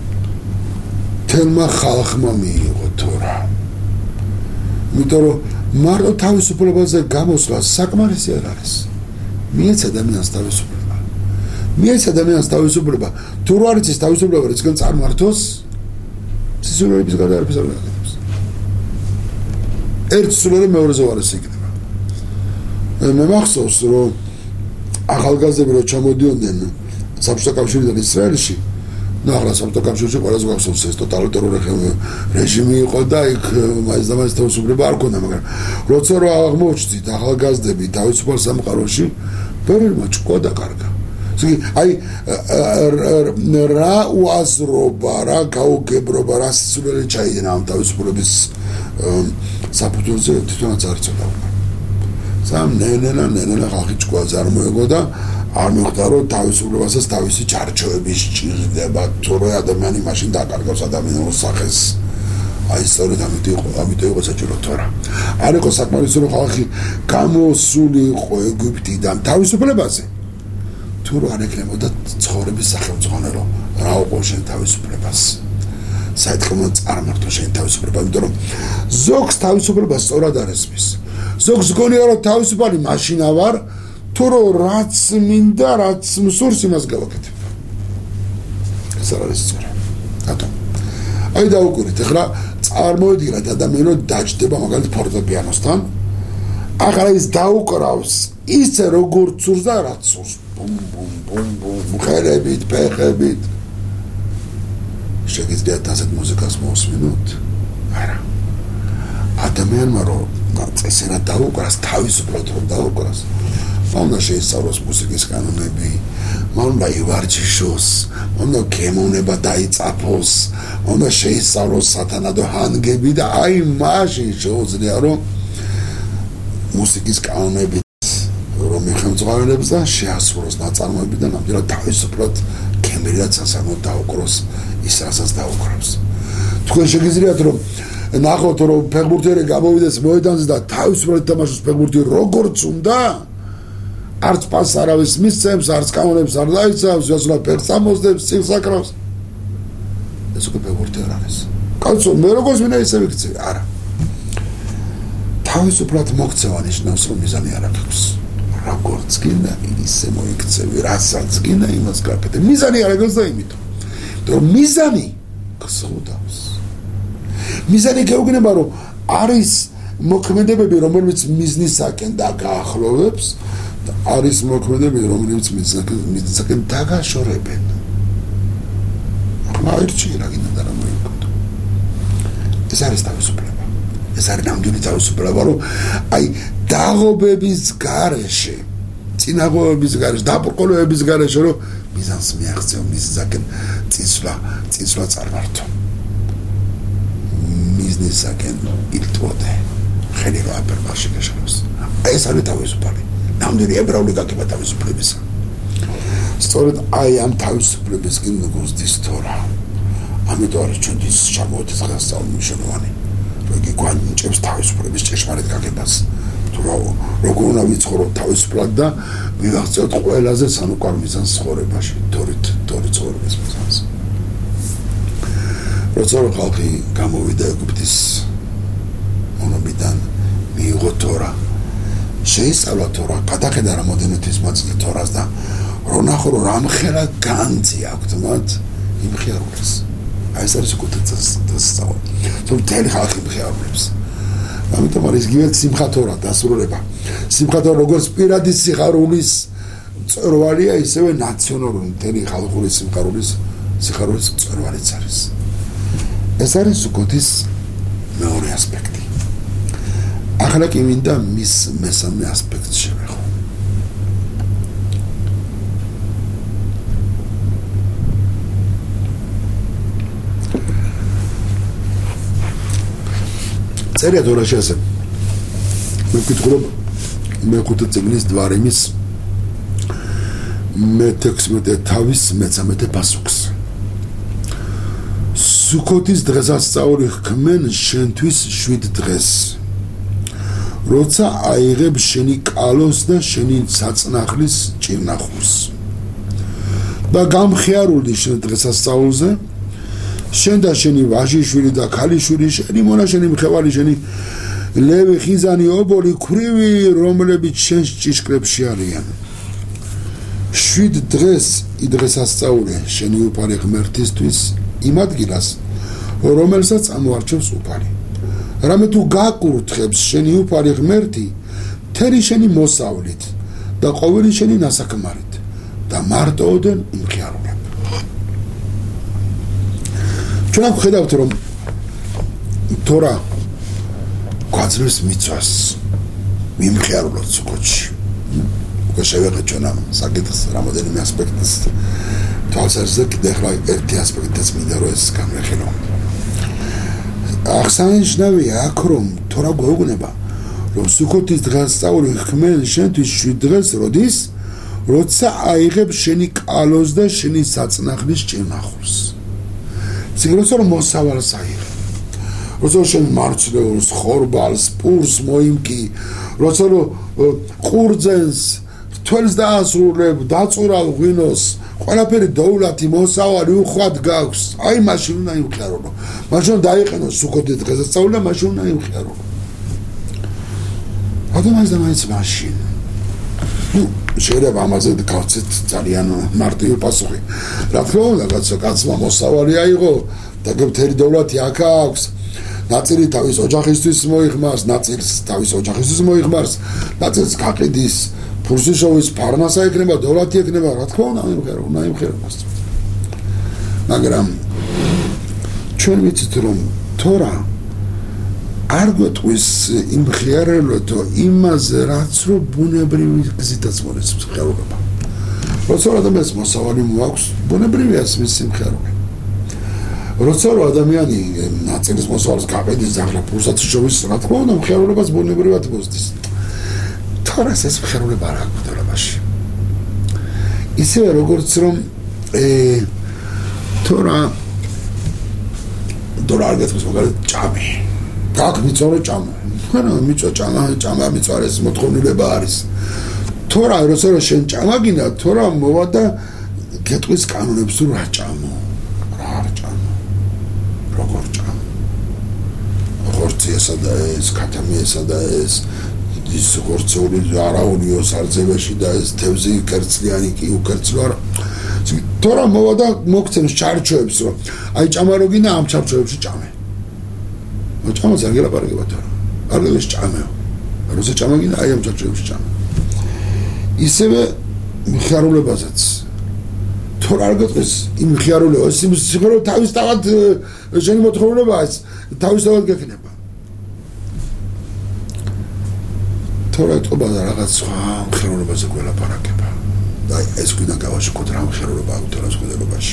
თელმა ხალხმა მიიღო თორა. იმიტომ რომ მარტო თავისუფლებაზე გამოსვლა საკმარისი არ არის. მიეც ადამიანს თავისუფლება. მიეც ადამიანს თავისუფლება. თუ რა არის ეს თავისუფლება, რაც გან წარმართოს, სისულელების გარდა არაფერს არ გაკეთებს. ერთ სულელი მეორეზე ვარეს იქნება. მე მახსოვს, რომ ახალგაზრდები რომ ჩამოდიოდნენ საბჭოთა კავშირიდან ისრაელში, ну ახლა საბჭოთა კავშირში ყველაზე გვახსოვს ეს ტოტალიტარული რეჟიმი იყო და იქ მაინც თავისუფლება არ ქონდა, მაგრამ როცა რომ აღმოჩნდით ახალგაზრდები თავისუფალ სამყაროში, ბევრმა ჭკვა და კარგა. აი რა უაზრობა, რა გაუგებრობა, რა სიცოცხლე ჩაიდინა ამ თავისუფლების საფუძველზე თვითონაც არ იცოდა. სამ ნენა ხალხი ჭკვაზე არ მოეგო და არ მიხვდა რომ თავისუფლებასაც თავისი ჩარჩოები სჭირდება, თუ რა ადამიანი მაშინ დაკარგავს ადამიანურ სახეს. აი სწორედ ამიტომ იყო საჭირო თორა. არ იყო საკმარისი რომ ხალხი გამოსული იყო ეგვიპტიდან თავისუფლებაზე. თუ არ ეკნებოდა ცხოვრების სახელმძღვანელო, რა უყო შენ თავისუფლებას. საერთოდ წარმართო შენ თავისუფლება, იმიტომ რომ ზოგს თავისუფლება სწორად არ ესმის. ზოგს გონია რომ თავისუფალი მაშინა ვარ, თუ რომ რაც მინდა, რაც მსურს იმას გავაკეთებ. ეს არ არის სწორი. რატომ? აი დაუკვირდით, ახლა წარმოვიდგინეთ ადამიანი რომ დაჯდება მაგალითად ფორტეპიანოსთან ახლა ის დაუკრავს ისე როგორც სურს და რაც სურს ბუმ ბუმ ბუმ ბუმ ხელებით ფეხებით შეგიძლიათ ასეთ მუსიკას მოусმინოთ არა ადამიანმა რომ წესერად დაუკრას თავისუფლად რომ დაუკრას მან უნდა შეისწავლოს მუსიკის კანონები მან უნდა ივარჯიშოს მან უნდა გემოვნება დაიწაფოს მან უნდა შეისწავლოს სათანადო ჰანგები და აი მაშინ შეუძლია რომ მუსიკის კანონები რომ ეხმძღვანელებს და შეასრულოს ნაწარმოები და ნამდვილად თავისუფლად გემრიად სასამართლოდ დაუკროს ის რასაც დაუკრავს თქვენ შეგიძლიათ რომ ნახოთ რომ ფეხბურთელი გამოვიდეს მოედანზე და თავისუფლად თამაშობს ფეხბურთი როგორც უნდა არც პასს არავის მისცემს არც კანონებს არ დაიცავს ვიასულა ფეხს ამოსდებს წილს აკრავს ეს უკვე ფეხბურთი არ არის კაცო მე როგორც მინდა ისე ვიქცევი არა თავისუფლად მოქცევა ნიშნავს რომ მიზანი არ აქვს როგორც გინდა ისე მოიქცევი რასაც გინდა იმას გაკეთებ მიზანი არ აქვს და იმიტომ რომ მიზანი გსხუდავს მიზანი გეუბნება რომ არის მოქმედებები რომელიც მიზნისაკენ დაგაახლოვებს და არის მოქმედებები რომელიც მიზნისაკენ დაგაშორებენ ახლა ერთში რა გინდა და რა მოიქოთ ეს არის თავისუფლება ეს არის ნამდვილი თავისუფლება რომ აი დაღობების გარეშე წინაღობების გარეშე დაბრკოლებების გარეშე რომ მიზანს მიაღწევ მიზნისაკენ წინსვლა წარმართო მიზნისაკენ ილტვოდე ხელი გააფერმაში გაშალოს ეს არის თავისუფალი ნამდვილი ებრაული გაგება თავისუფლებისა სწორედ აი ამ თავისუფლების გინდა გულდის თორა ამიტომ არის ჩვენთვის ჩამოვედეს გასწავლი მნიშვნელოვანი რომ იგი გვანიჭებს თავისუფლების ჭეშმარიტ გაგებას თუ როგორ უნდა ვიცხოვროთ თავისუფლად და მივაღწევთ ყველაზე სანუკვარ მიზანს ცხოვრებაში თორით ცხოვრების მიზანს როცა ხალხი გამოვიდა ეგვიპტის მონობიდან მიიღო თორა შეისწავლა თორა გადახედა რამოდენიმე თვის მაწილი თორას და რომ ნახო რომ რამხელა განძი აქვთ მათ იმხიარულებს აი ეს არის უკვე დასწავლა თუ მთელი ხალხი იმხიარულებს ამიტომ არის გივერთ სიმხა თორა დასრულება სიმხა თორა როგორც პირადი სიხარულის მწვერვალია ისევე ნაციონალური მთელი ხალხური სიხარულის მწვერვალიც არის ეს არის სუკოთის მეორე ასპექტი ახლა კი მინდა მის მესამე ასპექტს შევეხო წერია თორაში ასე მე ვკითხულობ მეხუთე წიგნის დვარიმის მე-16 თავის მე-13 პასუხს სუკოთის დღესასწაული ხქმენ შენთვის 7 დღეს როცა აიღებ შენი კალოს და შენი საწნახლის ჭირნახულს და გამხიარული შენ დღესასწაულზე შენ და შენი ვაჟიშვილი და ქალიშვილი შენი მონაშენი მხევარი შენი ლევი ხიზანი ობოლი ქვრივი რომლებიც შენს ჭიშკრებში არიან 7 დღეს იდღესასწაულე შენი უფალი ღმერთისთვის იმ ადგილას რომელსაც ამოარჩევს უფალი რამე თუ გაკურთხებს შენი უფალი ღმერთი თერი შენი მოსავლით და ყოველი შენი ნასაქმარით და მარტოოდენ იმხიარულებ ჩვენ ვხედავთ რომ თორა გვაძლევს მიწვას მიმხიარულოთ სუკოთში უკვე შევეხეთ ჩვენ ამ საკითხს რამოდენიმე ასპექტს თვალსაზრისზე კიდე ახლა ერთი ასპექტიც მინდა რომ ეს გამეხილო აღსანიშნავია აქ რომ თორა გვეუბნება რომ სუკოთის დღესასწაული ხმენ შენთვის 7 დღეს როდის როცა აიღებ შენი კალოს და შენი საწნახლის ჭირნახულს ციგროსო რომ მოსავალს აიღებ როცა შენ მარცვლეულს ხორბალს პურს მოიმკი როცა რომ ყურძენს თველს დაასრულებ დაწურავ ღვინოს ყველაფერი დოვლათი მოსავალი უხვად გაქვს აი მაშინ უნდა იმხიარულო მაშინ დაიყენო სუკოთის დღესასწაული და მაშინ უნდა იმხიარულო ადამიანს და მაინც მაშინ შეიძლება ამაზე გავცეთ ძალიან მარტივი პასუხი რა თქმა უნდა კაცმა მოსავალი აიღო და მთელი დოვლათი აქ აქვს ნაწილი თავის ოჯახისთვის მოიხმარს, ნაწილს თავის ოჯახისთვის მოიხმარს, ნაწილს გაყიდის, ფურსიშოვის ფარნასა იქნება, დოლათი იქნება, რა თქმა უნდა, იმხეროს. მაგრამ ჩვენ ვიცით რომ თორა არ გვეტყვის იმ მხიარებელთო იმაზე რაც რომ ბუნებრივი გზითაც მონეცებს მხიარება. როცა ადამიანს მოსავალი მოაქვს, ბუნებრივია მის სიმხიარება. როცა ადამიანი ნაწილის მოსავალს გაყიდის ახლა ფურსათშოვის, რა თქმა უნდა, მხიარებას ბუნებრივად მოსდის. თორას ეს მხიარება არ აქვს დოლაბაში. ისევე როგორც რომ თორა არ გეტყვის მაგალითად ჭამი. გაკ მიწორო ჭამა. ხანა მიწო ჭამა მიწარეს მოთხოვნილება არის. თორა როცა შენ ჭამა გინდა, თორა მოვა და გეტყვის კანონებს თუ რა ჭამო. რა არ ჭამო. როგორ ჭამო. ხორცი ესა და ეს, ქათამი ესა და ეს ის ხორცეული არაუნიო სარძევაში და ეს თევზი კერცლიანი კი უკერცლო არა. თორა მოვა და მოგცემს ჩარჩოებს რომ აი ჭამა რო გინდა ამ ჩარჩოებში ჭამე. ჭამას არ გელაპარაკება თორა. არ გელს ჭამეო. როცა ჭამა გინდა აი ამ ჩარჩოებში ჭამე. ისევე მხიარულებაზეც თორა არ გეტყვის იმ მხიარულებას იმ სიხარულო თავის თავად შენი მოთხოვნილებაა ეს თავის თავად გექნება. თორა ეთყობა და რაღაც სხვა მხიარულებაზე გველაპარაკება. და ეს გვინდა გავაშუქოთ რა მხიარება აქვს თორას გველობაში.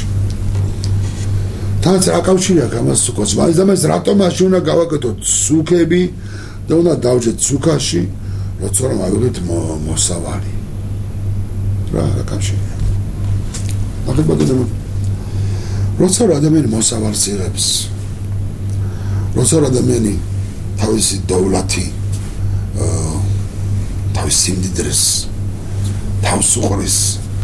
თაც აკავშირი აქვს ამას სუკოს. მაგის და მას რატომ მაშინ უნდა გავაკეთოთ სუქები და უნდა დავჯეთ სუქაში, როცა რომ ავიღეთ მოსავალი. რა აკავშირია. მაგალითად როცა ადამიანი მოსავალს იღებს, როცა ადამიანი თავისი დოვლათი თავის სიმდიდრეს თავს უყრის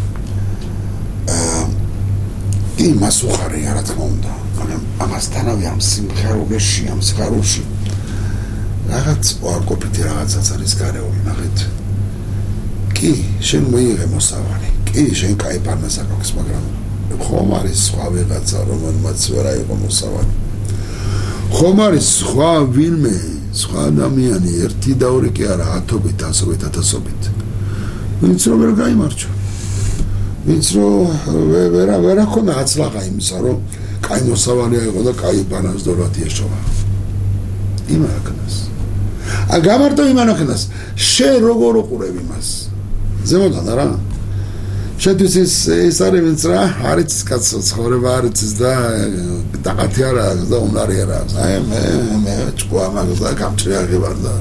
იმას უყარია რა თქმა უნდა მაგრამ ამასთანავე ამ სიმხერულში ამ სიხარულში რაღაც ვარყოფითი რაღაცაც არის გარეული ნახეთ კი შენ მოიღე მოსავალი კი შენ კაი პარნასა გაქვს მაგრამ ხომ არის სხვა ვიღაცა რომელმაც ვერ აიღო მოსავალი ხომ არის სხვა ვინმე სხვა ადამიანი ერთი და ორი კი არა ათობით ასობით ათასობით ვინც რომ ვერ გაიმარჯვა ვინც რომ ვერ ახონა აცლაღა იმისა რომ კაი მოსავალი აიღო და კაი პარნას დოლათი ეშოვა იმანახნას გამარტო იმანახნას შენ როგორ უყურებ იმას ზემოდან რა შენთვის ეს არის ვინც რა არის კაცო ცხოვრება არის და დაღათი არა და უნარი არა აი მე ჭკუა მაგას გამჭრიაღი ვარ და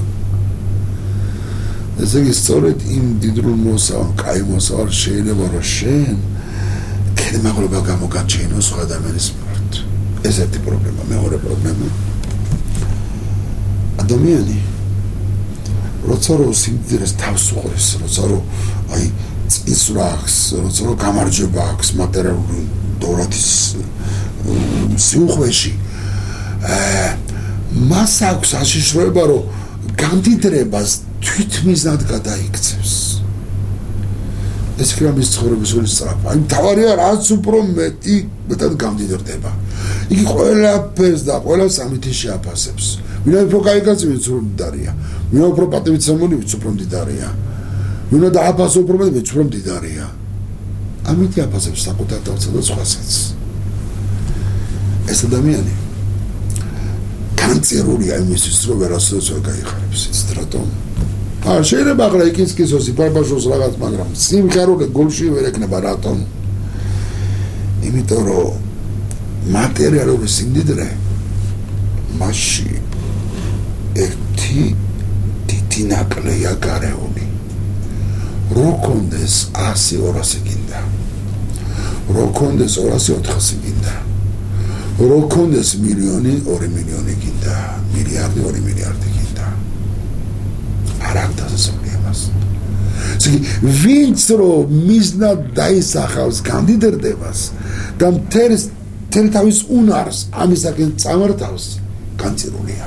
ესე იგი სწორედ იმ დიდრულ მოსავალ კაი მოსავალ შეიძლება რომ შენ ქედმაღლობა გამოგაჩენო სხვა ადამიანის მიმართ ეს ერთი პრობლემა მეორე პრობლემა ადამიანი როცა რომ სიმდიდრეს თავს უყრის როცა რომ აი წისვრახს როცა რომ გამარჯვება აქვს მატერიალური დოლათის სიმხვეში მას აქვს საშიშროება რომ გამდიდრებას თვითმიზნად გადაიქცევს ეს ფიქრობის ცხოვრების ორი სწრაფა აი თავარია რაც უფრო მეტად გამდიდრდება იგი ყველაფერს და ყველა სამითი შეაფასებს ვინა უფრო კაი კაცი ვინც უფრო მდიდარია ვინა უფრო პატივცემული ვინც უფრო მდიდარია ვინა დააფასო უფრო მეტი ვინც უფრო მდიდარია ამით აფასებს საკუთარ თავსა და სხვასაც ეს ადამიანი განწერულია იმისთვის რომ ვერასოდეს ვერ გაიხარებს ის რატომ არ შეიძლება ახლა იკისკისოს იფარბაშოს რაღაც მაგრამ სიმხიარულე გულში ვერ ეკნება რატომ იმიტომ რომ მატერიალური სიმდიდრე მასში ერთი დიდი ნაკლია გარეული რო კონდეს 100-200 გინდა რო კონდეს 200-400 გინდა რო კონდეს მილიონი 2 მილიონი გინდა მილიარდი 2 მილიარდი გინდა არ ამდასწორია მას ისე ვინც რომ მიზნად დაისახავს გამდიდრებას და მთელ თავის უნარს ამისაკენ წამართავს განცირულია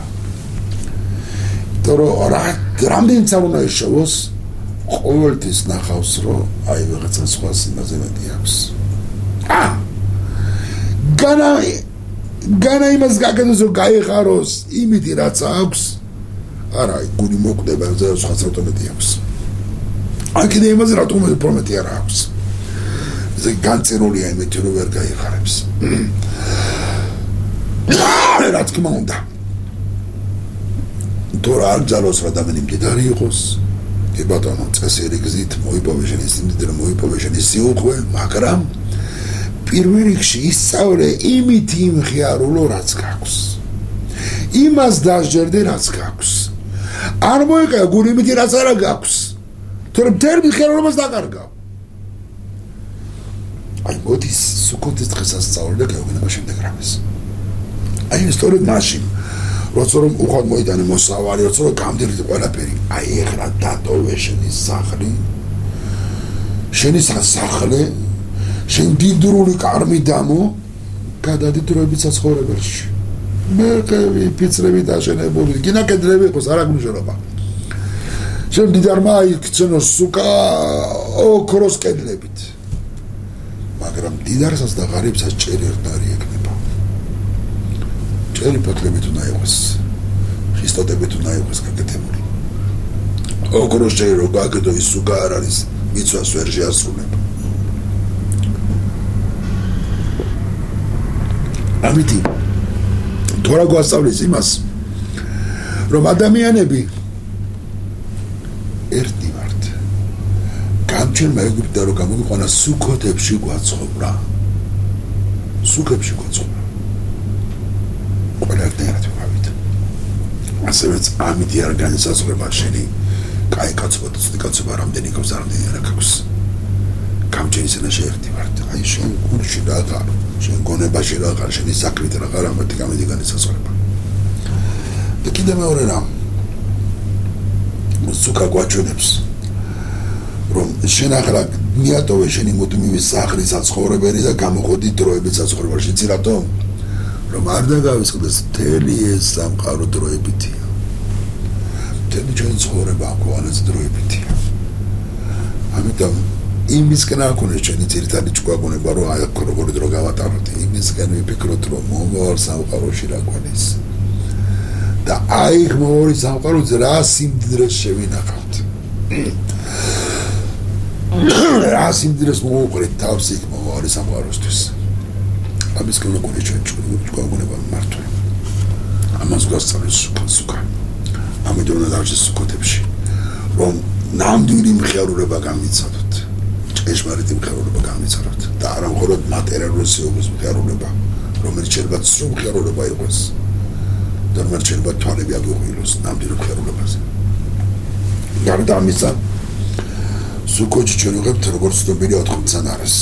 თორე რამდენიც არ უნდა ეშოვოს ყოველთვის ნახავს რომ აი ვიღაცა სხვა სიმაზე მეტი აქვს განა განა იმას გაკეთოს რომ გაიხაროს იმითი რაც აქვს არა გული მოკვდება და სხვა ავტომატი აქვს აქედან იმაზე რატომ უფრო მეტი არ აქვს ეს განწერულია იმითი რომ ვერ გაიხარებს რა თქმა უნდა თორა არ ძალოს რა ადამიანი მდიდარი იყოს კი ბატონო წესიერი გზით მოიპოვე შენი სიმდიდრე მოიპოვე შენი სიუხვე მაგრამ პირველ რიგში ისწავლე იმით იმხიარულო რაც გაქვს იმას დასჯერდე რაც გაქვს არ მოიყია გული იმითი რაც არა გაქვს თორემ მთელ მხიარულობას დაკარგავ აი მოდი სუკოთის დღეს ასწავლე და გავიგონება შემდეგ რამეს აი სწორედ მაშინ როცა რომ უხად მოიტანე მოსავალი როცა რომ გამდირი ყველაფერი აი ეხლა დატოვე შენი სახლი შენი სახლი შენ დიდრული კარმი დამო გადადი დროებით საცხოვრებელში მერყევი ფიცრები დაშენებული გინა კედლები იყოს არ აგმჟურობა შენ დიდარმა იქცენოს სუკა ოქროს კედლებით მაგრამ დიდარსაც და ღარიბსაც ჭერი ერთარი ეკნება ჭერი ფოთლებით უნდა იყოს ხისტოდებით უნდა იყოს გაკეთებული ოქროს ჭერი რო გაკეთო ის სუკა არ არის მიცვას ვერ შეასრულება ამიტი თორა გვასწავლის იმას რომ ადამიანები ერთი ვართ გამჩენმა ეგვიპტე რომ გამოიყვანა სუკოთებში გვაცხოვრა სუკებში გვაცხოვრა ყველა ერთად ვიყავით ასევეც ამიტი არ განსაზღვრება შენი კაი კაცობა და ცუდი კაცობა რამდენი გავს რამდენი არ აქვს გამჩენის ენაში ერთი ვართ აი შენ გულში რაღაც შენ გონებაში რაღაც შენი საქმით რაღაც ამათი გამედი განსაზღვრება და კიდე მეორე რამ სუკა გვაჩვენებს რომ შენ ახლა მიატოვე შენი მუდმივი სახლის საცხოვრებელი და გამოხოდი დროებით საცხოვრებელში იცი რატომ რომ არ დაგავიწყდეს მთელი ეს სამყარო დროებითია მთელი ჩვენი ცხოვრება ამგვარად დროებითია ამიტომ იმისკენ არ ქონეს ჩვენი ძირითადი ჭკვაგონება რომ აი აქ როგორი დრო გავატაროთ იმისკენ ვიფიქროთ რომ მომავალ სამყაროში რა გვაქვს და აი მოური სამყაროზე რა სიმდიდრეს შევინახავთ რა სიმდიდრეს მოუყრეთ თავს იქ მომავალი სამყაროსთვის ამისკენ როგორი ჩვენ ჭკვაგონება მართვე ამას გასწავლეს სუკა ამიტომ დავჭი სუკოთებში რომ ნამდვილი მხიარულება გამიცადოთ ჭეშმარიტი მხიარულება გამიცადოთ და არა მხოლოდ მატერიალური სიუხვის მხიარულება რომელიც შეიძლება სრულ მხიარულება იყოს და რომელიც შეიძლება თვალები აგვიღვიოს ნამდვილ მხიარულებაზე გარდა ამისა სუკოთში ჩვენ ვიღებთ როგორც ცნობილი 4 მცენარეს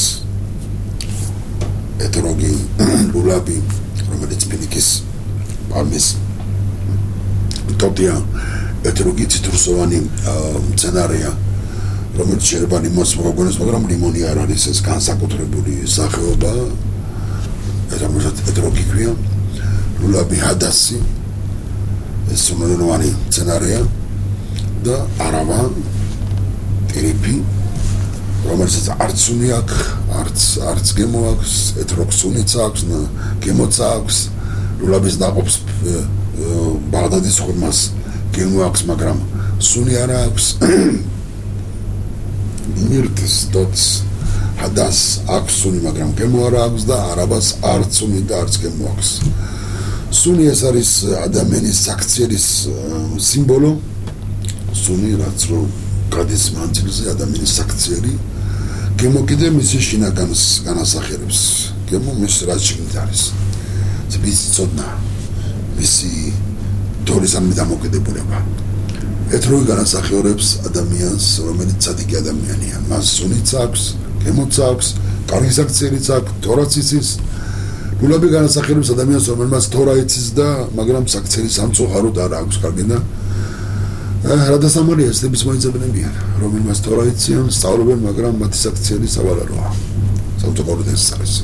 ეთროგი ლულაბი რომელიც ფინიკის პალმის ტოტია ეთროგი ციტრუსოვანი მცენარეა რომელიც შეიძლება ლიმონს მოგონოს მაგრამ ლიმონი არ არის ეს განსაკუთრებული სახეობა რომელსაც ეთროგი ქვია ლულაბი ჰადასი ეს სუმეროვანი მცენარეა და არავა ტირიფი რომელსაც არც სუნი აქვს არც გემო აქვს ეთროქსუნიც აქვს გემოც აქვს ლულაბის დაყოფს ბაღდადის ხორმას გემო აქვს მაგრამ სუნი არ აქვს მირტის დოც ჰადას აქვს სუნი მაგრამ გემო არ აქვს და არაბას არც სუნი და არც გემო აქვს სუნი ეს არის ადამიანის საქციელის სიმბოლო სუნი რაც რომ გადის მანძილზე ადამიანის საქციელი გემო კიდე მისი შინაგანს განასახიერებს გემო მის რაც შიგნით არის მისი ცოდნა მისი თორისამი დამოკიდებულება ეთროგი განასახიერებს ადამიანს რომელიც ცადიკი ადამიანია მას სუნიც აქვს გემოც აქვს კარგი საქციელიც აქვს თორაც იცის ლულაბი განასახიერებს ადამიანს რომელმაც თორა იცის და მაგრამ საქციელი სამწუხაროდ არ აქვს კარგი და რადასამარია ეს ნებისმოიძებნებიან რომელმაც თორა იციან სწავლობენ მაგრამ მათი საქციელი სავალაროა სამწუხაროდ ეს არის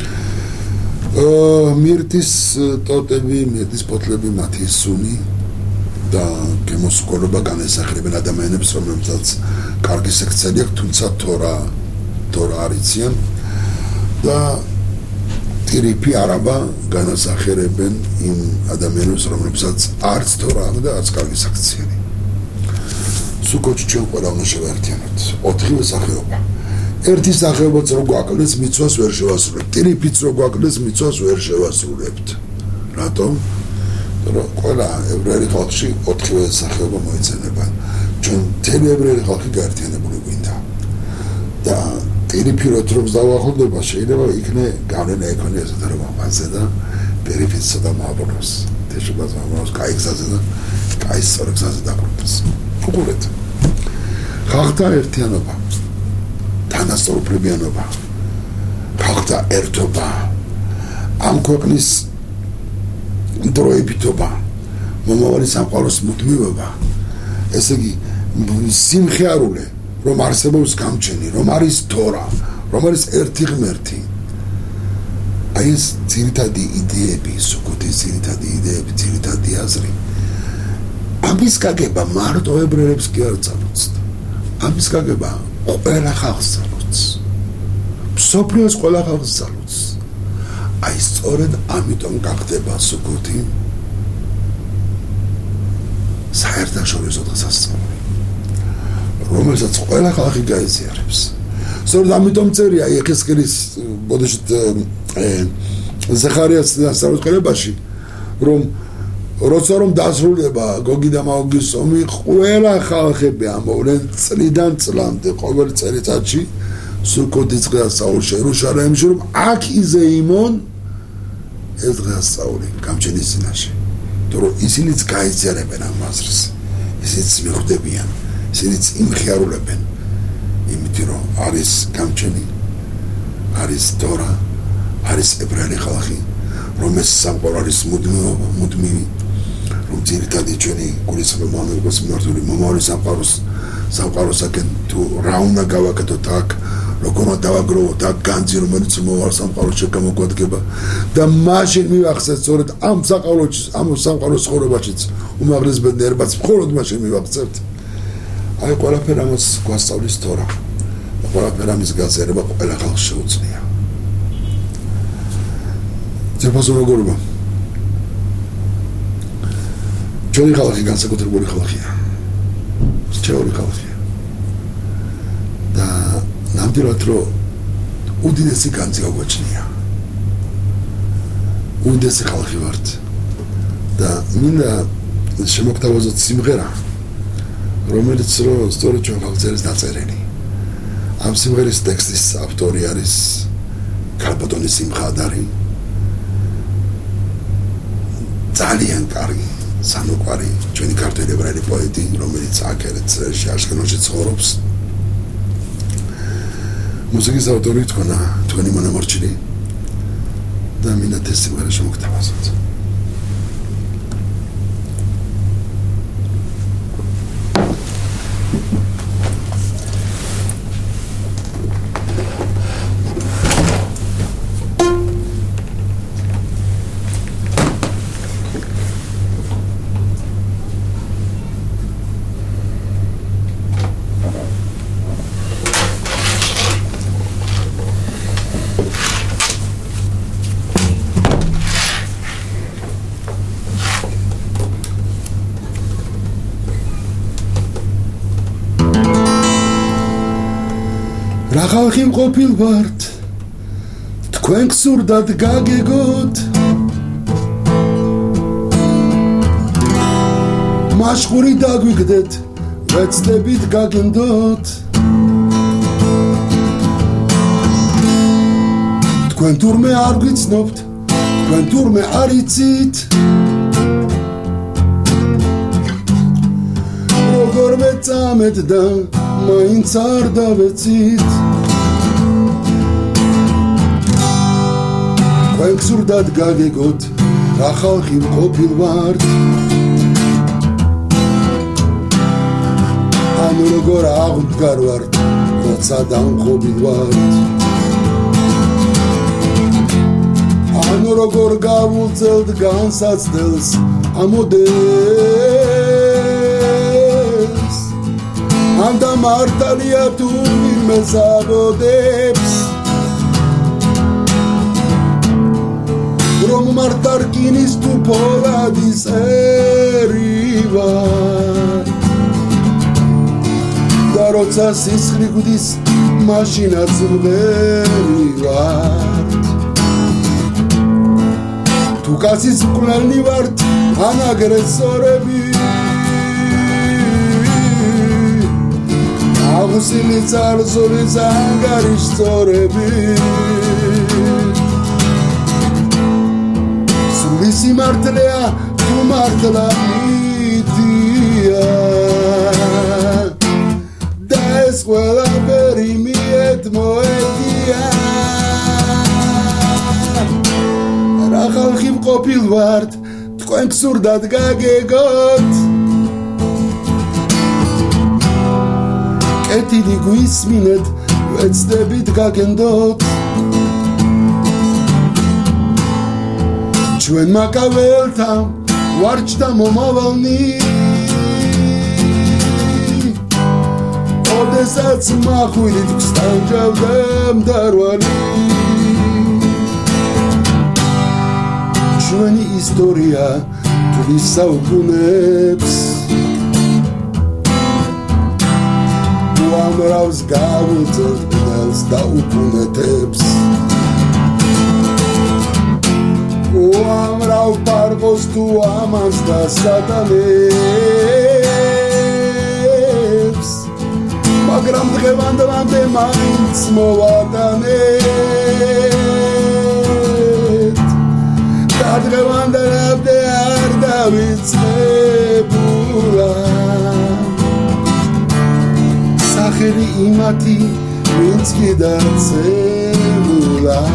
მირტის ტოტები მირტის ფოთლები მათი სუნი და გემოსკოლობა განესახებენ ადამიანებს რომელსაც კარგი საქციელი აქვს თუმცა თორა არ იციან და ტირიფი არაბა განასახიერებენ იმ ადამიანებს, რომლებსაც არც თორა და არც კარგი საქციელი. სუკოთში ჩვენ ყველა უნდა შევაერთიანოთ. 4 სახეობა. ერთი სახეობაც რო გვაკლდეს, მიცვას ვერ შევასრულებთ. ტირიფიც რო გვაკლდეს, მიცვას ვერ შევასრულებთ. რატომ? რომ ყველა ებრაელი ხალხში 4 სახეობა მოიცენება. ჩვენ მთელი ებრაელი ხალხი გაერთიანებული გვინდა. და ტირიფი რო დავახურდება, შეიძლება იქნე გავლენა ექონია ზედარობაზე და ტირიფიც ცოტა მააბონოს. თეშობას მააბონოს კაი გზაზე და კაი სწორი გზაზე დაბრუნდეს. უყურეთ. ხალხთა ერთიანობა, თანასწორუფლებიანობა, ხალხთა ერთობა, ამ ქვეყნის დროებითობა, მომავალი სამყაროს მუდმივობა, ესე იგი სიმხიარულე, რომ არსებობს გამჩენი, რომ არის თორა, რომ არის ერთი ღმერთი. აი ეს ძირითადი იდეები, სუკოთის ძირითადი იდეები, ძირითადი აზრი. ამის გაგება მარტო ებრაელებს კი არ წამოწდა. ამის გაგება ყველა ხალხს წამოწს. მსოფლიოს ყველა ხალხს წამოწს. აი სწორედ ამიტომ გახდება სუკოთი საერთაშორისო დღესასწაული, რომელსაც ყველა ხალხი გაიზიარებს. სწორედ ამიტომ წერია იეხესკელის ბოდიშით ზახარიას დასწავლებაში, რომ როცა რომ დასრულდება გოგი და მაგოგის ომი, ყველა ხალხები ამოვლენ წლიდან წლამდე ყოველ წელიწადში სუკოთის დღესასწაულში იერუსალიმში, რომ აქ იზეიმონ ეს დღესასწაული გამჩენის წინაშე. თორემ ისინიც გაიზიარებენ ამ აზრს, ისინიც მიხვდებიან, ისინიც იმხიარულებენ, იმიტომ რომ არის გამჩენი, არის თორა, არის ებრაელი ხალხი, რომელს სამყარო არის მუდმივი, რომ ძირითადი ჩვენი გულისხმობამობის მიმართული მომავალი სამყაროსაკენ თუ რა უნდა გავაკეთოთ აქ, როგორ უნდა დავაგროვოთ აქ განძი, რომელიც მომავალ სამყაროში გამოგვადგება და მაშინ მივახცეთ სწორედ ამ სამყაროს ცხოვრებაშიც უმაღლეს ბედნიერებას მხოლოდ მაშინ მივახცეთ. აი ყველაფერი ამას გვასწავლის თორა და ყველაფერი ამის გაზიარება ყველა ხალხს შეუძლია. ძებაზო როგორია? ჩვენი ხალხი განსაკუთრებული ხალხია. რჩეული ხალხია. და ნამდვილად რომ უდიდესი განძი გაგვაჩნია. უდიდესი ხალხი ვართ. და მინდა შემოგთავაზოთ სიმღერა, რომელიც რომ სწორედ ჩვენ ხალხს არის დაწერილი. ამ სიმღერის ტექსტის ავტორი არის ქალბატონი სიმხადარი. ძალიან კარგი სამოყვარი ჩვენი ქართველი ებრაელი პოეტი, რომელიც აქ ერეთში აშკელონში ცხოვრობს. მუსიკის ავტორი თქვენი მონამორჩილი და მინდა ეს სიმღერა შემოგთავაზოთ. რა ხალხი მყოფილ ვართ, თქვენ გსურდათ გაგეგოთ, მაშხური დაგვიგდეთ, ვეცდებით გაგენდოთ. თქვენ თურმე არ გვიცნობთ, თქვენ თურმე არ იცით, როგორ მეწამეთ და მაინც არ დავეცით. თქვენ გსურდათ გაგეგოთ, რა ხალხი მყოფილ ვართ, ანუ როგორ აღმდგარ ვართ, როცა დამხობილ ვართ, ანუ როგორ გავუძელთ განსაცდელს ამოდეს, ან და მართალია თუ ვინმე საბოდებს. გამარტარკინის თუ ფოლადის ერივა და როცა სისხლი გვდის მაშინაც მღერი ვარ თუ კაცის მკვლელი ვართ ან აგრესორები აღუსილი წარსული ზანგარიშწორები სული სიმართლეა თუ მართლა მიდია და ეს ყველაფერი მიეთმოედია რა ხალხი მყოფილ ვართ თქვენ გსურდათ გაგეგოთ კეთილი გვისმინეთ ვეცდებით გაგენდოთ ჩვენ მაკაველთა ვარჯდა მომავალნი ოდესაც მახვილით გსტანჯავდა მდარვალი ჩვენი ისტორია თulis საუკუნეებს უამრავს გავუწევთ ბნელს და უკუნეთებს უამრავ პარკოს თუ ამას და სატანებს მაგრამ დღევანდლამდე მაინც მოვატანეთ და დღევანდლამდე არ დავიწყებულა სახელი იმათი ვინც კი დაცემულა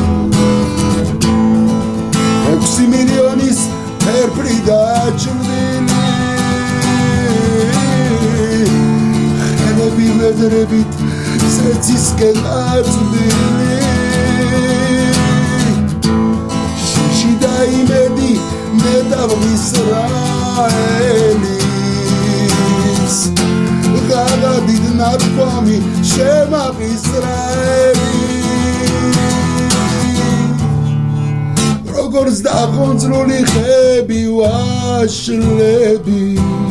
6 მილიონის ფერფლი დაჭრილი ხელები ვედრებით ზეცისკენ აწვდილი შიში და იმედი მეტავლის რაელის ღალადით ნათქვამი შემაყისრაელი როგორც დაღონწრული ხები ვაშლები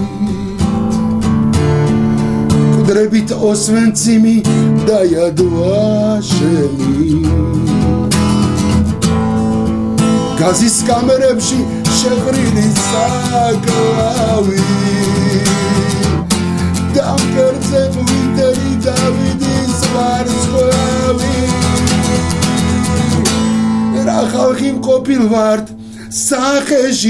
კუდრებით ოსვენციმი და იადვაშენი გაზის კამერებში შეღრილი საკლავი და მკერდზე ღვინტერი დავიდის ვარსკვლავი რა ხალხი მყოფილ ვართ სახეში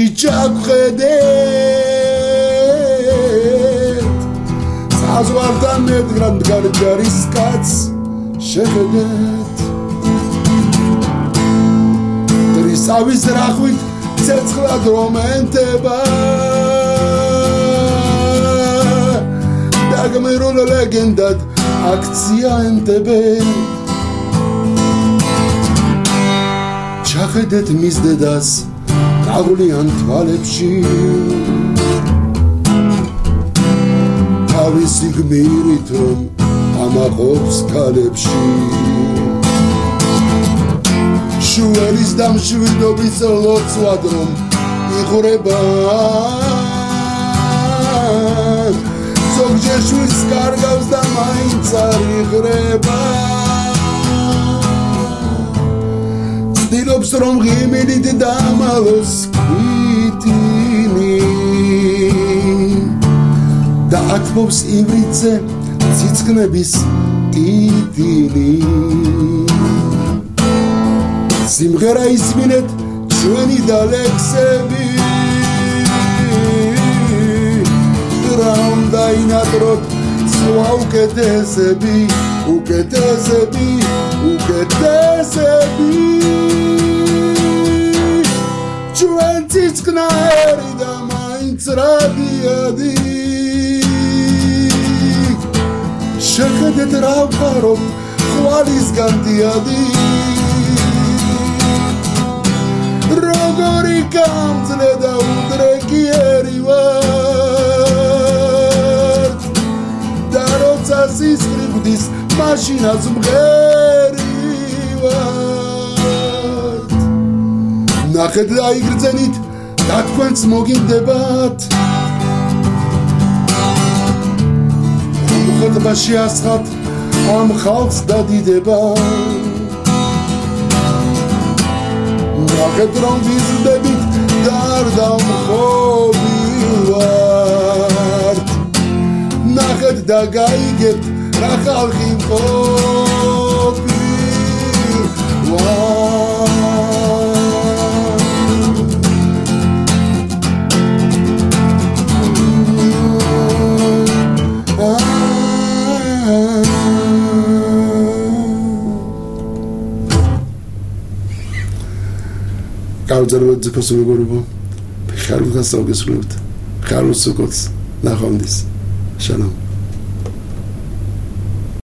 ჩაგხედეთ საზღვართან მედგრად მდგარ ჯარის კაცს შეხედეთ დრისავის რახვით ცეცხლად რომ ენთება დაგმირულ ლეგენდად აქცია ენტებენ ჩახედეთ მის დედას დაღლიან თვალებში თავისი გმირით რომ ამაყობს ქალებში შუელის და მშვიდობის ლოცვად რომ იღურება ზოგჯერ შვილს კარგავს და მაინც არ იღრება ცდილობს რომ ღიმილით დამალოს ქვითინი და ათბობს ივრითზე ციცკნების ტიტილი სიმღერა ისმინეთ ჩვენი და ლექსები რა უნდა ინატროთ სხვა უკეთესები უკეთესები უკეთესები ჩვენ ციცკნაერი და მაინც რადიადი შეხედეთ რა ვხარობ ხვალისგან დიადი როგორი გამძლე და უდრეკიერი ვარ და როცა სისხლი გვდის მაშინაც მღერი ვარ ნახეთ და იგრძენით და თქვენც მოგინდებათ ხოტბაში ასხათ ამ ხალხს დადიდება ნახეთ რომ ვიზრდებით და არ დავმხობივართ ნახეთ და გაიგებთ რა ხალხი გავზარდეთ ძფოს მეგობრებო ხარულ გასწავლეს ხარულ სოკოც ნახვამდის შალომ